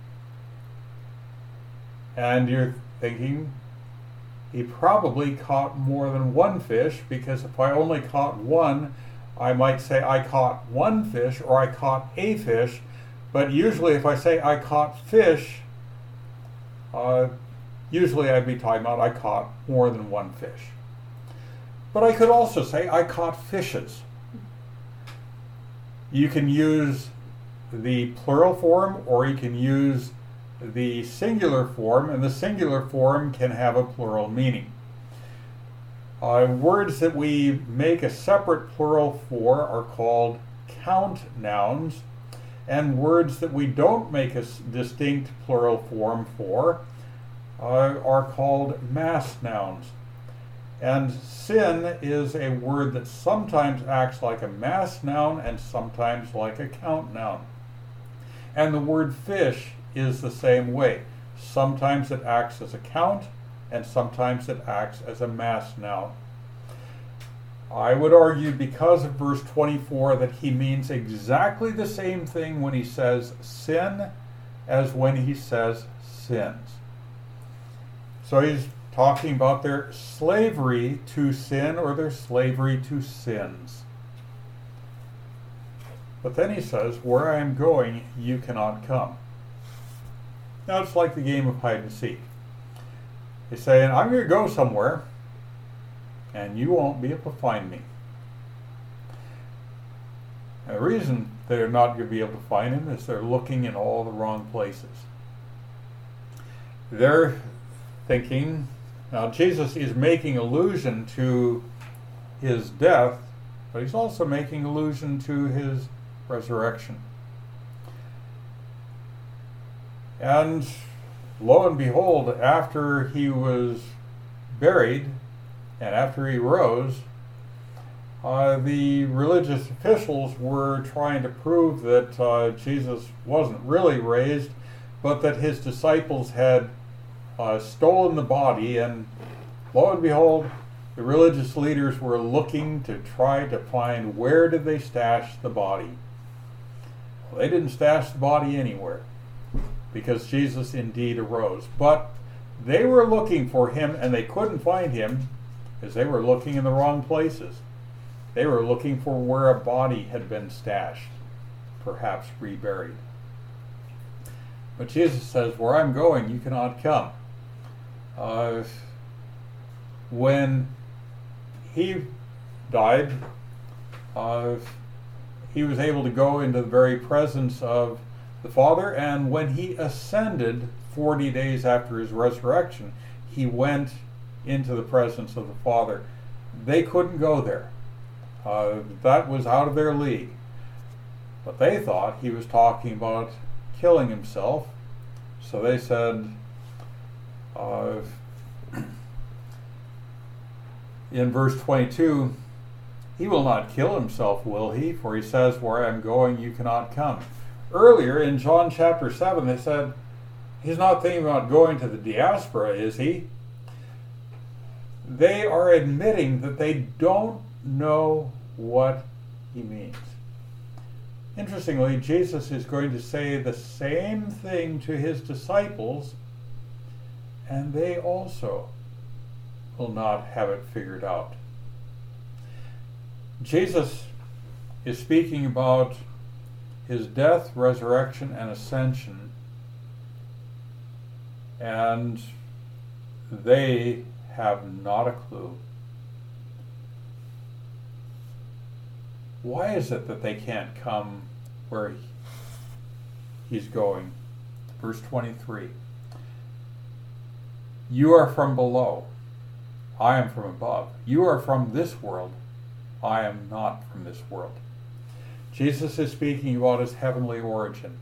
And you're thinking, he probably caught more than one fish, because if I only caught one, I might say I caught one fish or I caught a fish. But usually if I say I caught fish, uh, usually I'd be talking about I caught more than one fish. But I could also say I caught fishes. You can use the plural form or you can use the singular form, and the singular form can have a plural meaning. Uh, words that we make a separate plural for are called count nouns, and words that we don't make a distinct plural form for uh, are called mass nouns. And sin is a word that sometimes acts like a mass noun and sometimes like a count noun. And the word fish is the same way. Sometimes it acts as a count, and sometimes it acts as a mass noun. I would argue, because of verse twenty-four, that he means exactly the same thing when he says sin as when he says sins. So he's talking about their slavery to sin or their slavery to sins. But then he says, where I am going, you cannot come. Now it's like the game of hide and seek. He's saying, I'm going to go somewhere, and you won't be able to find me. And the reason they're not going to be able to find him is they're looking in all the wrong places. They're thinking, now Jesus is making allusion to his death, but he's also making allusion to his resurrection. And lo and behold, after he was buried and after he rose, uh, the religious officials were trying to prove that uh, Jesus wasn't really raised, but that his disciples had uh, stolen the body. And lo and behold, the religious leaders were looking to try to find where did they stash the body. Well, they didn't stash the body anywhere, because Jesus indeed arose. But they were looking for him, and they couldn't find him because they were looking in the wrong places. They were looking for where a body had been stashed, perhaps reburied. But Jesus says, where I'm going, you cannot come. Uh, when he died, uh, he was able to go into the very presence of the Father, and when he ascended forty days after his resurrection, he went into the presence of the Father. They couldn't go there. Uh, that was out of their league. But they thought he was talking about killing himself, so they said, uh, in verse twenty-two, he will not kill himself, will he? For he says, where I am going, you cannot come. Earlier in John chapter seven, they said, he's not thinking about going to the diaspora, is he? They are admitting that they don't know what he means. Interestingly, Jesus is going to say the same thing to his disciples, and they also will not have it figured out. Jesus is speaking about his death, resurrection, and ascension, and they have not a clue. Why is it that they can't come where he's going? Verse twenty-three. You are from below, I am from above. You are from this world, I am not from this world. Jesus is speaking about his heavenly origin.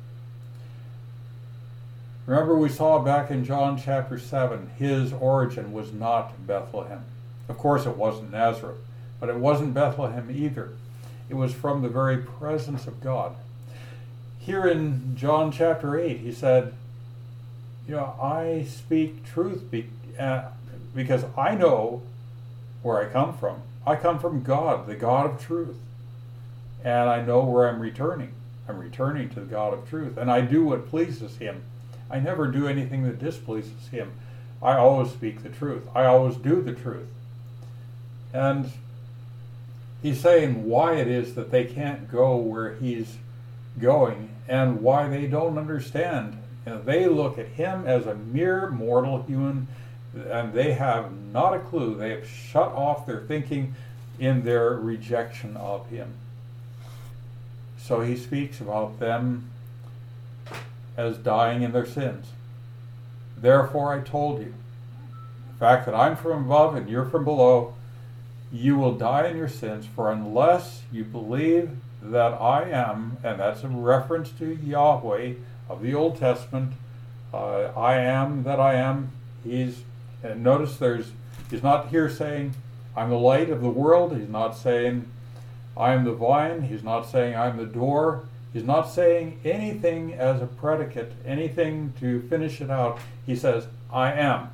Remember, we saw back in John chapter seven, his origin was not Bethlehem. Of course, it wasn't Nazareth, but it wasn't Bethlehem either. It was from the very presence of God. Here in John chapter eight, he said, you know, I speak truth be, uh, because I know where I come from. I come from God, the God of truth. And I know where I'm returning. I'm returning to the God of truth. And I do what pleases him. I never do anything that displeases him. I always speak the truth. I always do the truth. And he's saying why it is that they can't go where he's going and why they don't understand. You know, they look at him as a mere mortal human, and they have not a clue. They have shut off their thinking in their rejection of him. So he speaks about them as dying in their sins. Therefore I told you, the fact that I'm from above and you're from below, you will die in your sins, for unless you believe that I am, and that's a reference to Yahweh of the Old Testament. Uh, I am that I am. He's, and notice there's, he's not here saying, I'm the light of the world. He's not saying, I am the vine. He's not saying, I'm the door. He's not saying anything as a predicate, anything to finish it out. He says, I am.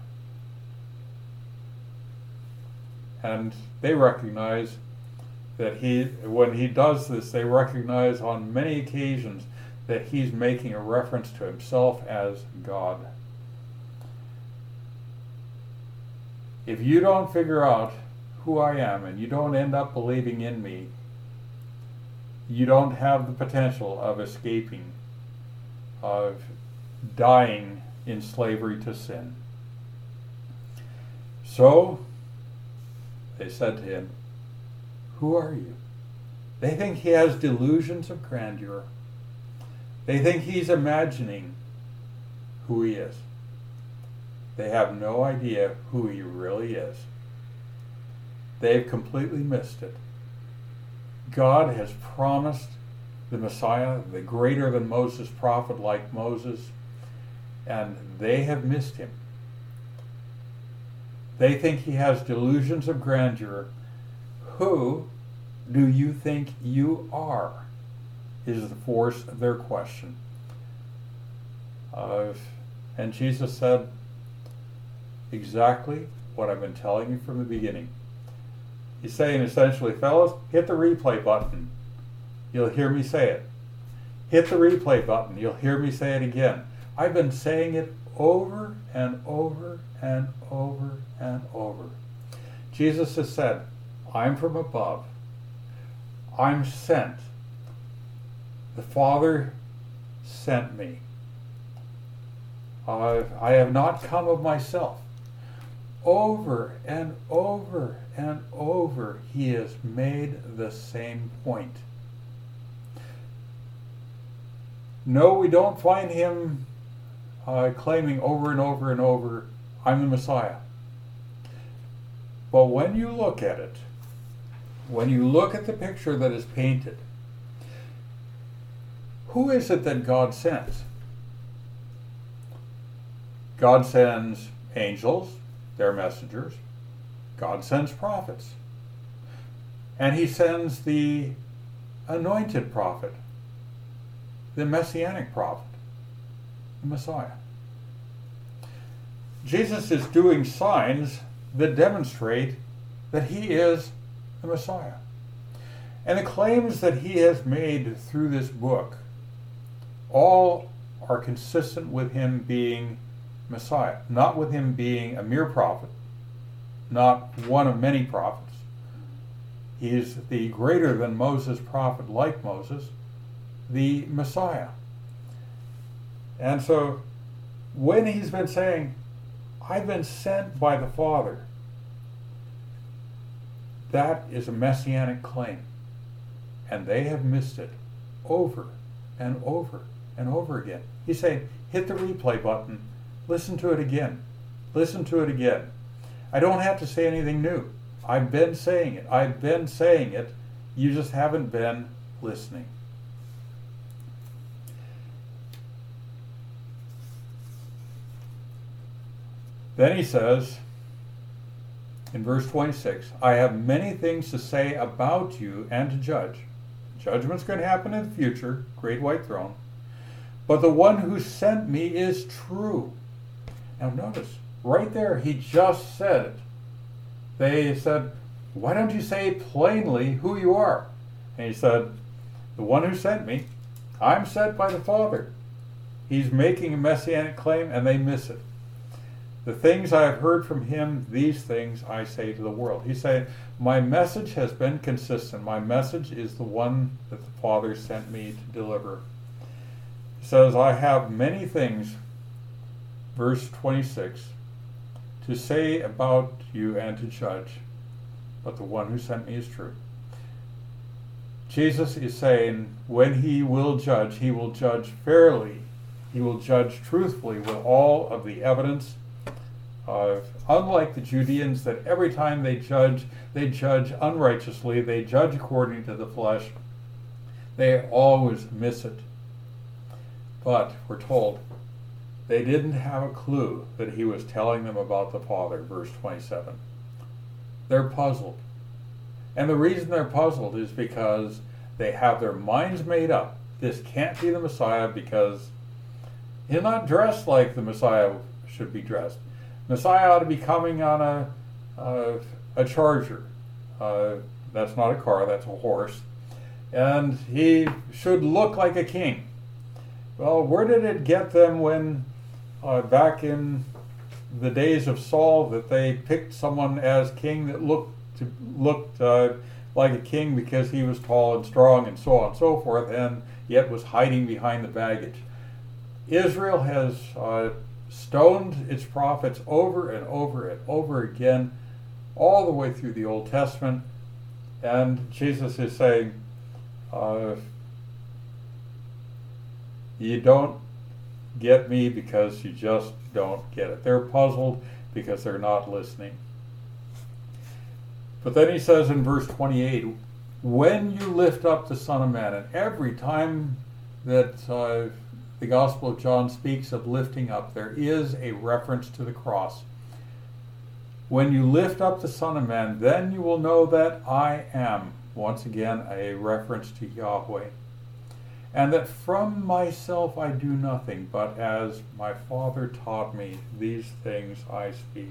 And they recognize that he, when he does this, they recognize on many occasions that he's making a reference to himself as God. If you don't figure out who I am and you don't end up believing in me, you don't have the potential of escaping, of dying in slavery to sin. So, they said to him, who are you? They think he has delusions of grandeur. They think he's imagining who he is. They have no idea who he really is. They've completely missed it. God has promised the Messiah, the greater than Moses prophet like Moses, and they have missed him. They think he has delusions of grandeur. Who do you think you are? Is the force of their question. Uh, and Jesus said exactly what I've been telling you from the beginning. He's saying essentially, fellas, hit the replay button. You'll hear me say it. Hit the replay button. You'll hear me say it again. I've been saying it over and over and over and over. Jesus has said, I'm from above. I'm sent. The Father sent me. Uh, I have not come of myself. Over and over and over, he has made the same point. No, we don't find him uh, claiming over and over and over, I'm the Messiah. But when you look at it, when you look at the picture that is painted, who is it that God sends? God sends angels, they're messengers. God sends prophets. And he sends the anointed prophet, the messianic prophet, the Messiah. Jesus is doing signs that demonstrate that he is the Messiah. And the claims that he has made through this book all are consistent with him being Messiah, not with him being a mere prophet, not one of many prophets. He is the greater than Moses prophet, like Moses, the Messiah. And so when he's been saying, I've been sent by the Father, that is a messianic claim. And they have missed it over and over and over again. He's saying, hit the replay button. Listen to it again. Listen to it again. I don't have to say anything new. I've been saying it. I've been saying it. You just haven't been listening. Then he says, in verse twenty-six, I have many things to say about you and to judge. Judgment's going to happen in the future, great white throne. But the one who sent me is true. Now notice, right there, he just said it. They said, why don't you say plainly who you are? And he said, the one who sent me, I'm sent by the Father. He's making a messianic claim, and they miss it. The things I have heard from him, these things I say to the world. He's saying, my message has been consistent. My message is the one that the Father sent me to deliver. He says, I have many things, verse twenty-six, to say about you and to judge, but the one who sent me is true. Jesus is saying, when he will judge, he will judge fairly. He will judge truthfully with all of the evidence. Uh, unlike the Judeans, that every time they judge, they judge unrighteously, they judge according to the flesh. They always miss it. But we're told they didn't have a clue that he was telling them about the Father, verse twenty-seven. They're puzzled. And the reason they're puzzled is because they have their minds made up. This can't be the Messiah because he's not dressed like the Messiah should be dressed. Messiah ought to be coming on a uh, a charger. Uh, that's not a car, that's a horse. And he should look like a king. Well, where did it get them when uh, back in the days of Saul that they picked someone as king that looked to, looked uh, like a king because he was tall and strong and so on and so forth, and yet was hiding behind the baggage? Israel has uh, stoned its prophets over and over and over again, all the way through the Old Testament, and Jesus is saying, uh, you don't get me because you just don't get it. They're puzzled because they're not listening. But then he says in verse twenty-eight, when you lift up the Son of Man, and every time that uh, the Gospel of John speaks of lifting up, there is a reference to the cross. When you lift up the Son of Man, then you will know that I am, once again, a reference to Yahweh. And that from myself I do nothing, but as my Father taught me, these things I speak.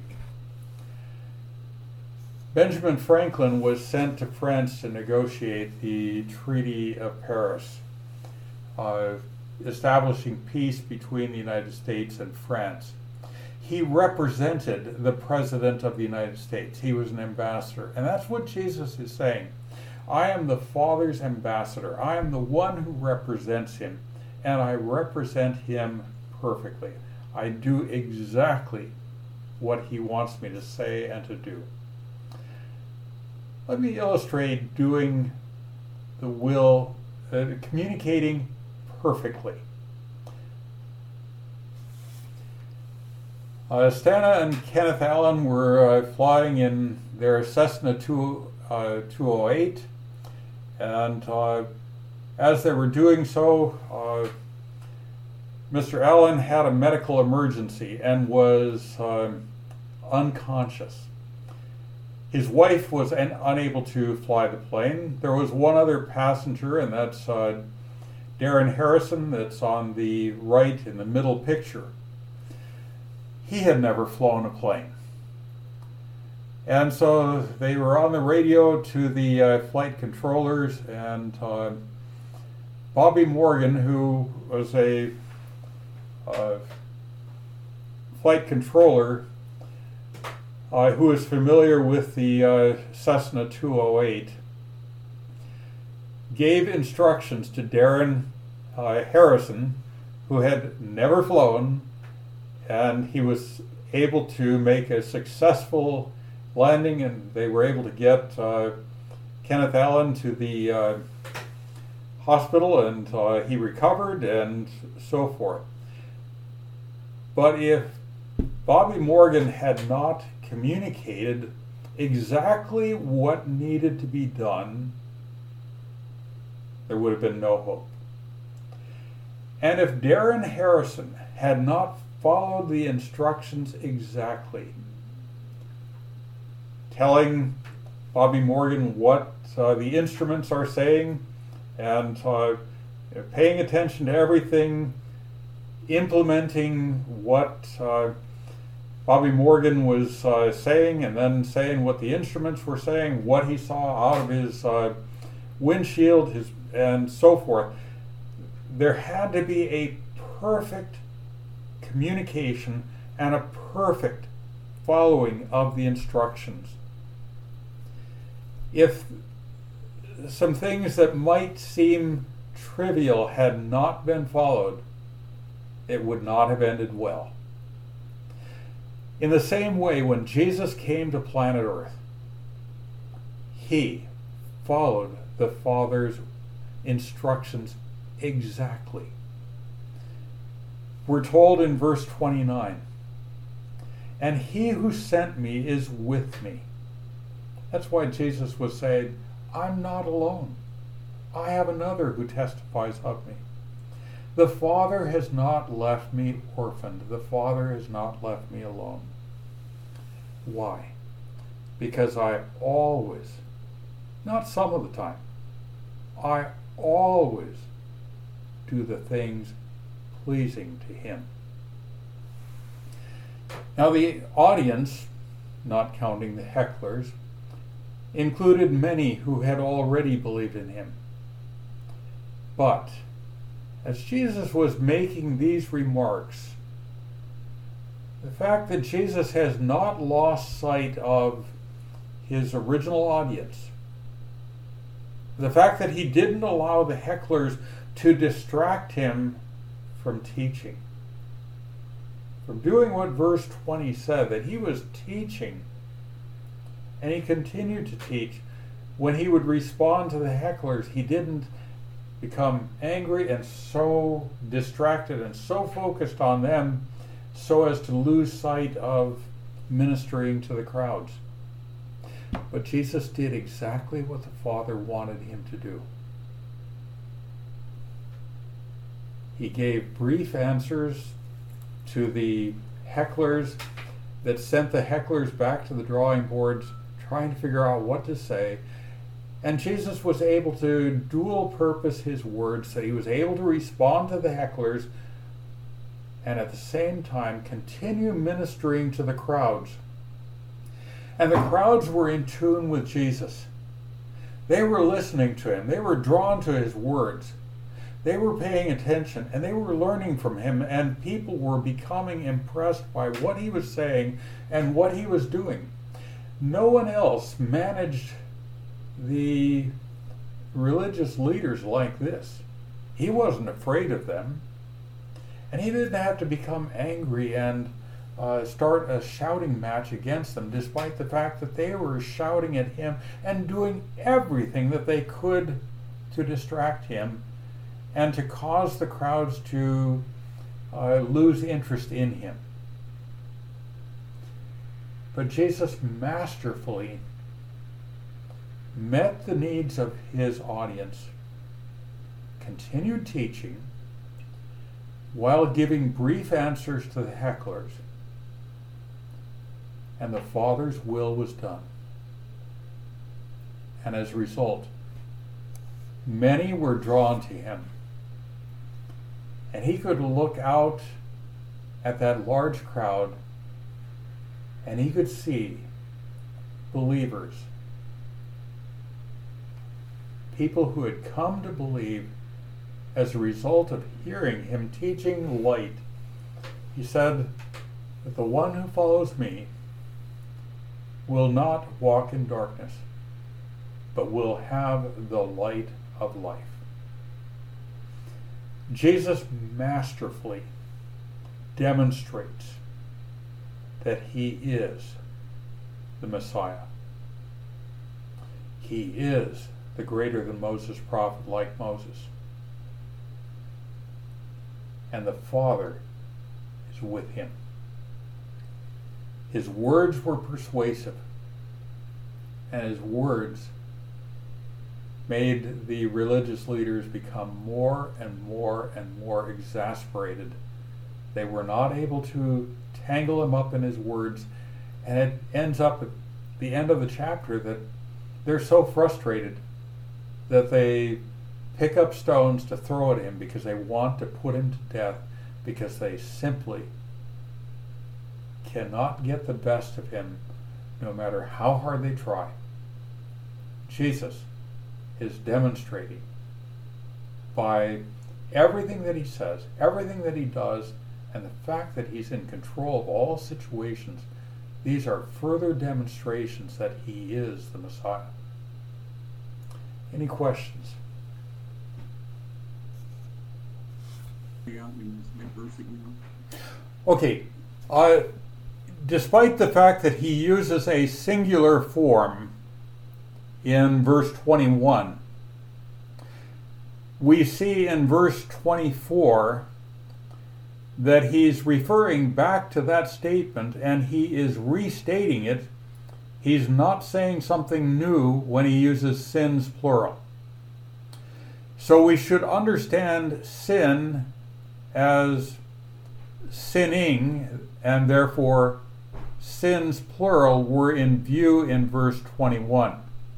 Benjamin Franklin was sent to France to negotiate the Treaty of Paris, uh, establishing peace between the United States and France. He represented the President of the United States. He was an ambassador. And that's what Jesus is saying. I am the Father's ambassador. I am the one who represents him, and I represent him perfectly. I do exactly what he wants me to say and to do. Let me illustrate doing the will, uh, communicating perfectly. Uh, Stana and Kenneth Allen were uh, flying in their Cessna two oh eight, and uh, as they were doing so, uh, Mister Allen had a medical emergency and was uh, unconscious. His wife was an, unable to fly the plane. There was one other passenger, and that's uh, Darren Harrison, that's on the right in the middle picture. He had never flown a plane. And so they were on the radio to the uh, flight controllers, and uh, Bobby Morgan, who was a uh, flight controller, uh, who is familiar with the uh, Cessna two oh eight, gave instructions to Darren uh, Harrison, who had never flown, and he was able to make a successful landing, and they were able to get uh, Kenneth Allen to the uh, hospital, and uh, he recovered and so forth. But if Bobby Morgan had not communicated exactly what needed to be done, there would have been no hope. And if Darren Harrison had not followed the instructions exactly, telling Bobby Morgan what uh, the instruments are saying, and uh, paying attention to everything, implementing what uh, Bobby Morgan was uh, saying, and then saying what the instruments were saying, what he saw out of his uh, windshield, his and so forth. There had to be a perfect communication and a perfect following of the instructions. If some things that might seem trivial had not been followed, it would not have ended well. In the same way, when Jesus came to planet Earth, he followed the Father's instructions exactly. We're told in verse twenty-nine, and he who sent me is with me. That's why Jesus was saying, I'm not alone. I have another who testifies of me. The Father has not left me orphaned. The Father has not left me alone. Why? Because I always, not some of the time, I always do the things pleasing to him. Now the audience, not counting the hecklers, included many who had already believed in him. But as Jesus was making these remarks, the fact that Jesus has not lost sight of his original audience, the fact that he didn't allow the hecklers to distract him from teaching, from doing what verse twenty said, that he was teaching, and he continued to teach. When he would respond to the hecklers, he didn't become angry and so distracted and so focused on them so as to lose sight of ministering to the crowds. But Jesus did exactly what the Father wanted him to do. He gave brief answers to the hecklers that sent the hecklers back to the drawing boards trying to figure out what to say. And Jesus was able to dual purpose his words, so he was able to respond to the hecklers and at the same time continue ministering to the crowds. And the crowds were in tune with Jesus. They were listening to him. They were drawn to his words. They were paying attention and they were learning from him, and people were becoming impressed by what he was saying and what he was doing. No one else managed the religious leaders like this. He wasn't afraid of them, and he didn't have to become angry and uh, start a shouting match against them, despite the fact that they were shouting at him and doing everything that they could to distract him and to cause the crowds to uh, lose interest in him. But Jesus masterfully met the needs of his audience, continued teaching, while giving brief answers to the hecklers, and the Father's will was done. And as a result, many were drawn to him, and he could look out at that large crowd and he could see believers, people who had come to believe as a result of hearing him teaching light. He said that the one who follows me will not walk in darkness, but will have the light of life. Jesus masterfully demonstrates that he is the Messiah. He is the greater than Moses prophet, like Moses. And the Father is with him. His words were persuasive, and his words made the religious leaders become more and more and more exasperated. They were not able to tangle him up in his words, and it ends up at the end of the chapter that they're so frustrated that they pick up stones to throw at him because they want to put him to death, because they simply cannot get the best of him no matter how hard they try. Jesus is demonstrating by everything that he says, everything that he does, and the fact that he's in control of all situations. These are further demonstrations that he is the Messiah. Any questions? Okay. Uh, despite the fact that he uses a singular form in verse twenty-one, we see in verse twenty-four that he's referring back to that statement and he is restating it. He's not saying something new when he uses sins plural. So we should understand sin as sinning, and therefore sins plural were in view in verse twenty-one.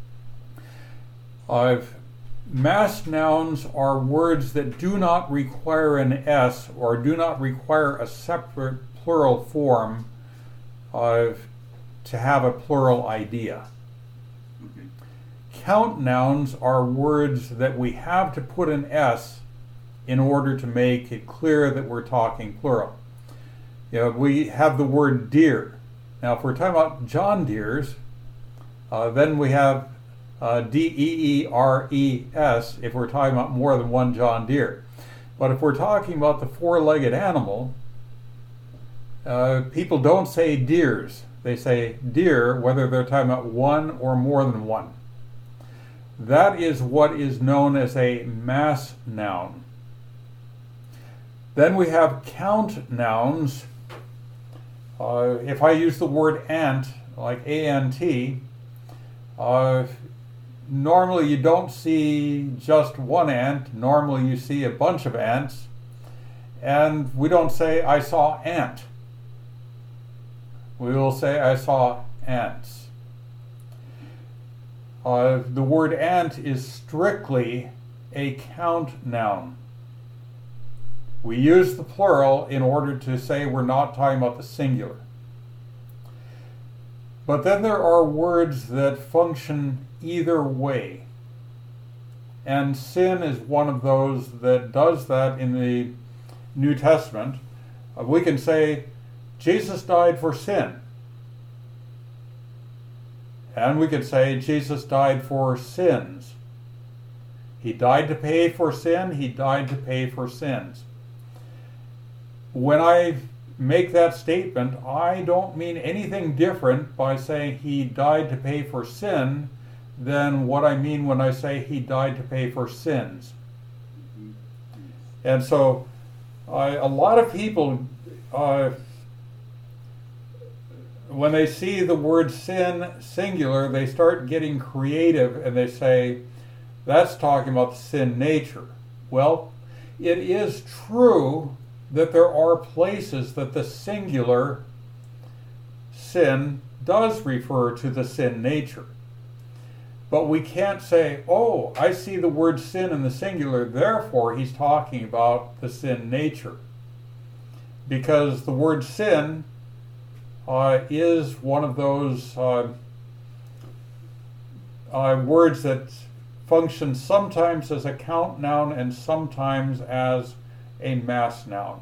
Uh, mass nouns are words that do not require an S or do not require a separate plural form uh, to have a plural idea. Okay. Count nouns are words that we have to put an S in order to make it clear that we're talking plural. You know, we have the word deer. Now, if we're talking about John Deere's, uh, then we have uh, D E E R E S if we're talking about more than one John Deere. But if we're talking about the four-legged animal, uh, people don't say deers. They say deer, whether they're talking about one or more than one. That is what is known as a mass noun. Then we have count nouns. Uh, if I use the word ant, like A N T, uh, normally you don't see just one ant. Normally you see a bunch of ants. And we don't say, I saw ant. We will say, I saw ants. Uh, the word ant is strictly a count noun. We use the plural in order to say we're not talking about the singular. But then there are words that function either way. And sin is one of those that does that in the New Testament. Uh, we can say, Jesus died for sin. And we could say, Jesus died for sins. He died to pay for sin, he died to pay for sins. When I make that statement, I don't mean anything different by saying he died to pay for sin than what I mean when I say he died to pay for sins. And so uh, a lot of people, uh, when they see the word sin singular, they start getting creative and they say, that's talking about the sin nature. Well, it is true that there are places that the singular sin does refer to the sin nature. But we can't say, oh, I see the word sin in the singular, therefore he's talking about the sin nature. Because the word sin uh, is one of those uh, uh, words that function sometimes as a count noun and sometimes as a mass noun.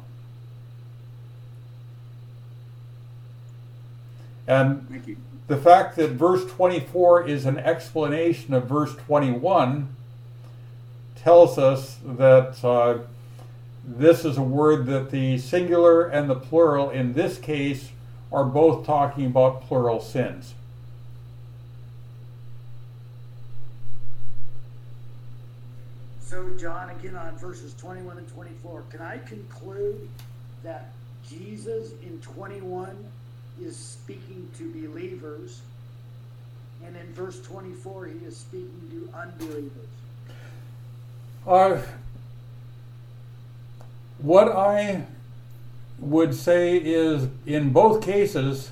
And Thank you. The fact that verse twenty-four is an explanation of verse twenty-one tells us that uh, this is a word that the singular and the plural in this case are both talking about plural sins. So, John, again on verses twenty-one and twenty-four, can I conclude that Jesus in twenty-one is speaking to believers, and in verse twenty-four he is speaking to unbelievers? Uh, what I would say is, in both cases,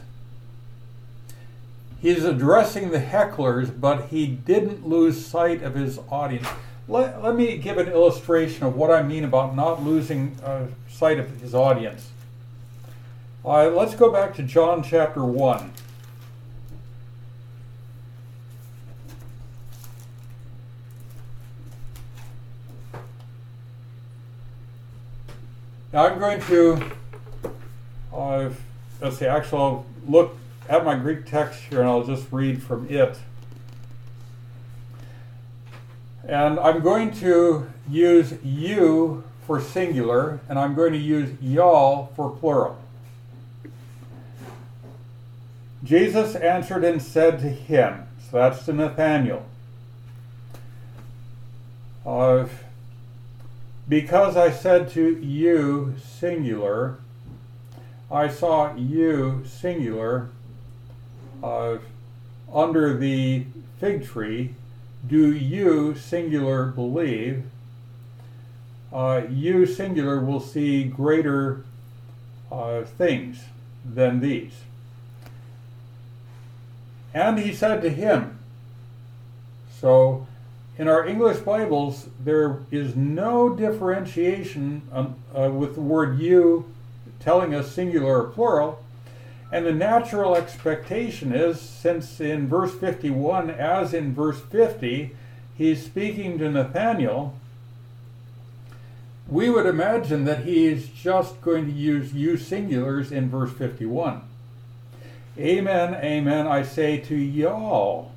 he's addressing the hecklers, but he didn't lose sight of his audience. Let, let me give an illustration of what I mean about not losing uh, sight of his audience. Uh, let's go back to John chapter one. Now I'm going to, uh, let's see, actually I'll look at my Greek text here and I'll just read from it. And I'm going to use you for singular, and I'm going to use y'all for plural. Jesus answered and said to him, so that's to Nathanael, uh, because I said to you, singular, I saw you, singular, uh, under the fig tree, do you, singular, believe? uh, you singular will see greater uh, things than these. And he said to him. So in our English Bibles, there is no differentiation um, uh, with the word you telling us singular or plural. And the natural expectation is, since in verse fifty-one, as in verse fifty, he's speaking to Nathanael, we would imagine that he's just going to use you singulars in verse fifty-one. Amen, amen, I say to y'all.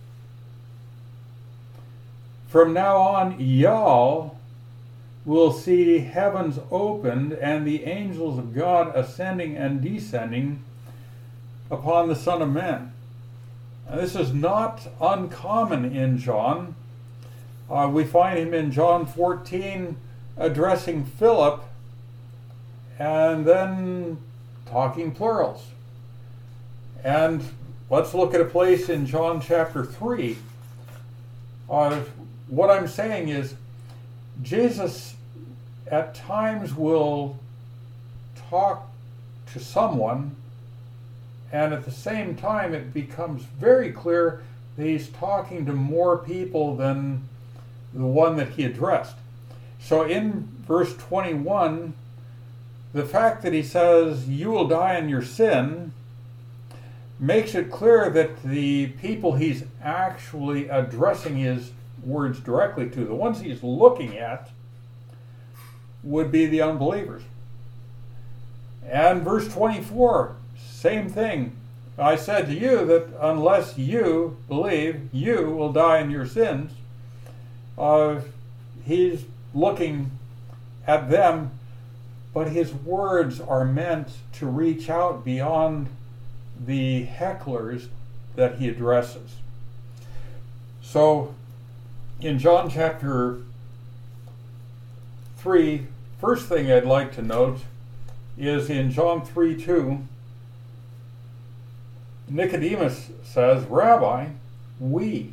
From now on, y'all will see heavens opened and the angels of God ascending and descending upon the Son of Man. Now, this is not uncommon in John. Uh, we find him in John fourteen addressing Philip and then talking plurals. And let's look at a place in John chapter three. Uh, what I'm saying is, Jesus at times will talk to someone, and at the same time it becomes very clear that he's talking to more people than the one that he addressed. So in verse twenty-one, the fact that he says, you will die in your sin, makes it clear that the people he's actually addressing his words directly to, the ones he's looking at, would be the unbelievers. And verse twenty-four, same thing. I said to you that unless you believe, you will die in your sins. Uh, he's looking at them, but his words are meant to reach out beyond the hecklers that he addresses. So in John chapter three, first thing I'd like to note is in John three two, Nicodemus says, Rabbi, we.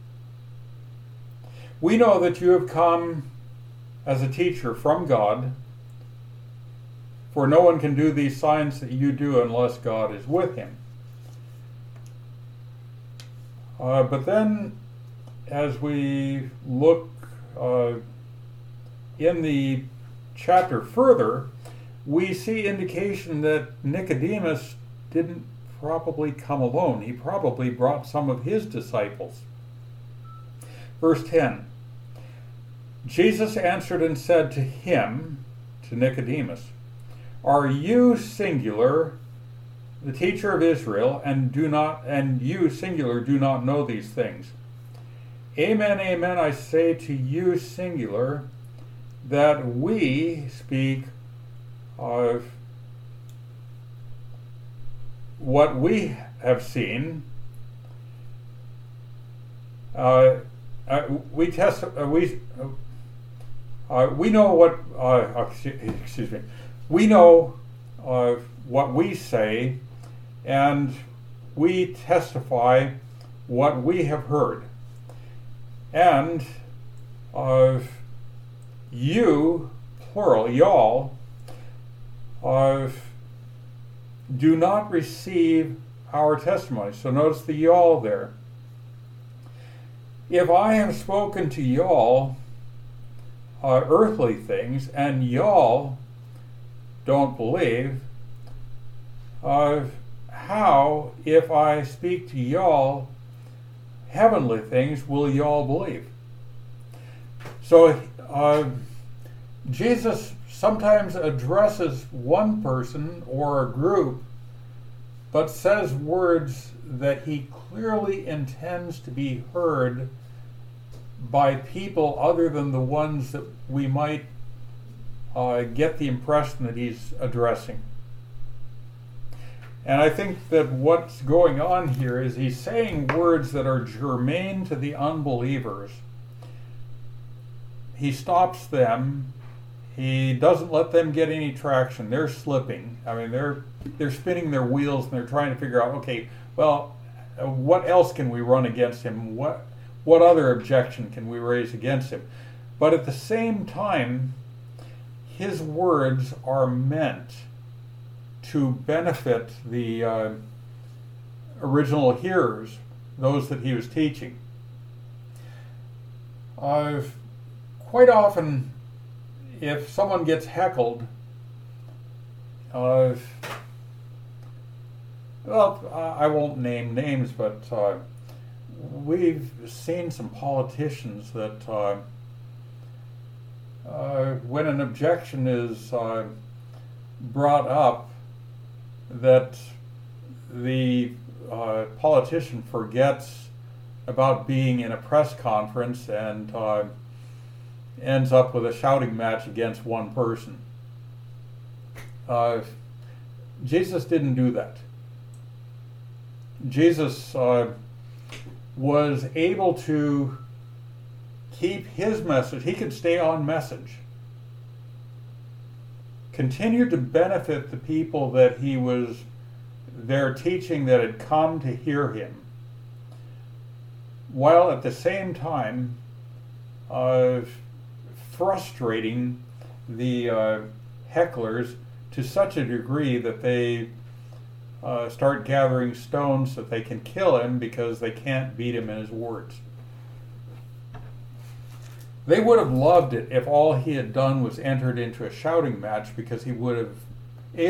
We know that you have come as a teacher from God, for no one can do these signs that you do unless God is with him. Uh, but then, as we look uh, in the chapter further, we see indication that Nicodemus didn't probably come alone. He probably brought some of his disciples. Verse ten, Jesus answered and said to him, to Nicodemus, are you singular, the teacher of Israel, and do not, and you singular do not know these things? Amen, amen, I say to you singular, that we speak of what we have seen. Uh, uh, we test. Uh, we uh, we know what. Uh, excuse me. We know uh, what we say, and we testify what we have heard. And uh, you, plural, y'all, uh, do not receive our testimony. So notice the y'all there. If I have spoken to y'all uh, earthly things, and y'all don't believe, uh, how, if I speak to y'all heavenly things, will y'all believe? So uh, Jesus sometimes addresses one person or a group, but says words that he clearly intends to be heard by people other than the ones that we might uh, get the impression that he's addressing. And I think that what's going on here is he's saying words that are germane to the unbelievers. He stops them. He doesn't let them get any traction. They're slipping. I mean, they're they're spinning their wheels and they're trying to figure out, okay, well, uh, what else can we run against him? What what other objection can we raise against him? But at the same time, his words are meant to benefit the uh, original hearers, those that he was teaching. Uh, quite often, if someone gets heckled, uh, well, I won't name names, but uh, we've seen some politicians that uh, uh, when an objection is uh, brought up, that the uh, politician forgets about being in a press conference and uh, ends up with a shouting match against one person. Uh, Jesus didn't do that. Jesus uh, was able to keep his message. He could stay on message. Continue to benefit the people that he was there teaching, that had come to hear him, while at the same time uh, frustrating the uh, hecklers to such a degree that they uh, start gathering stones that they can kill him because they can't beat him in his words. They would have loved it if all he had done was entered into a shouting match, because he would have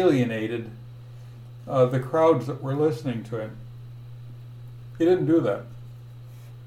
alienated uh, the crowds that were listening to him. He didn't do that.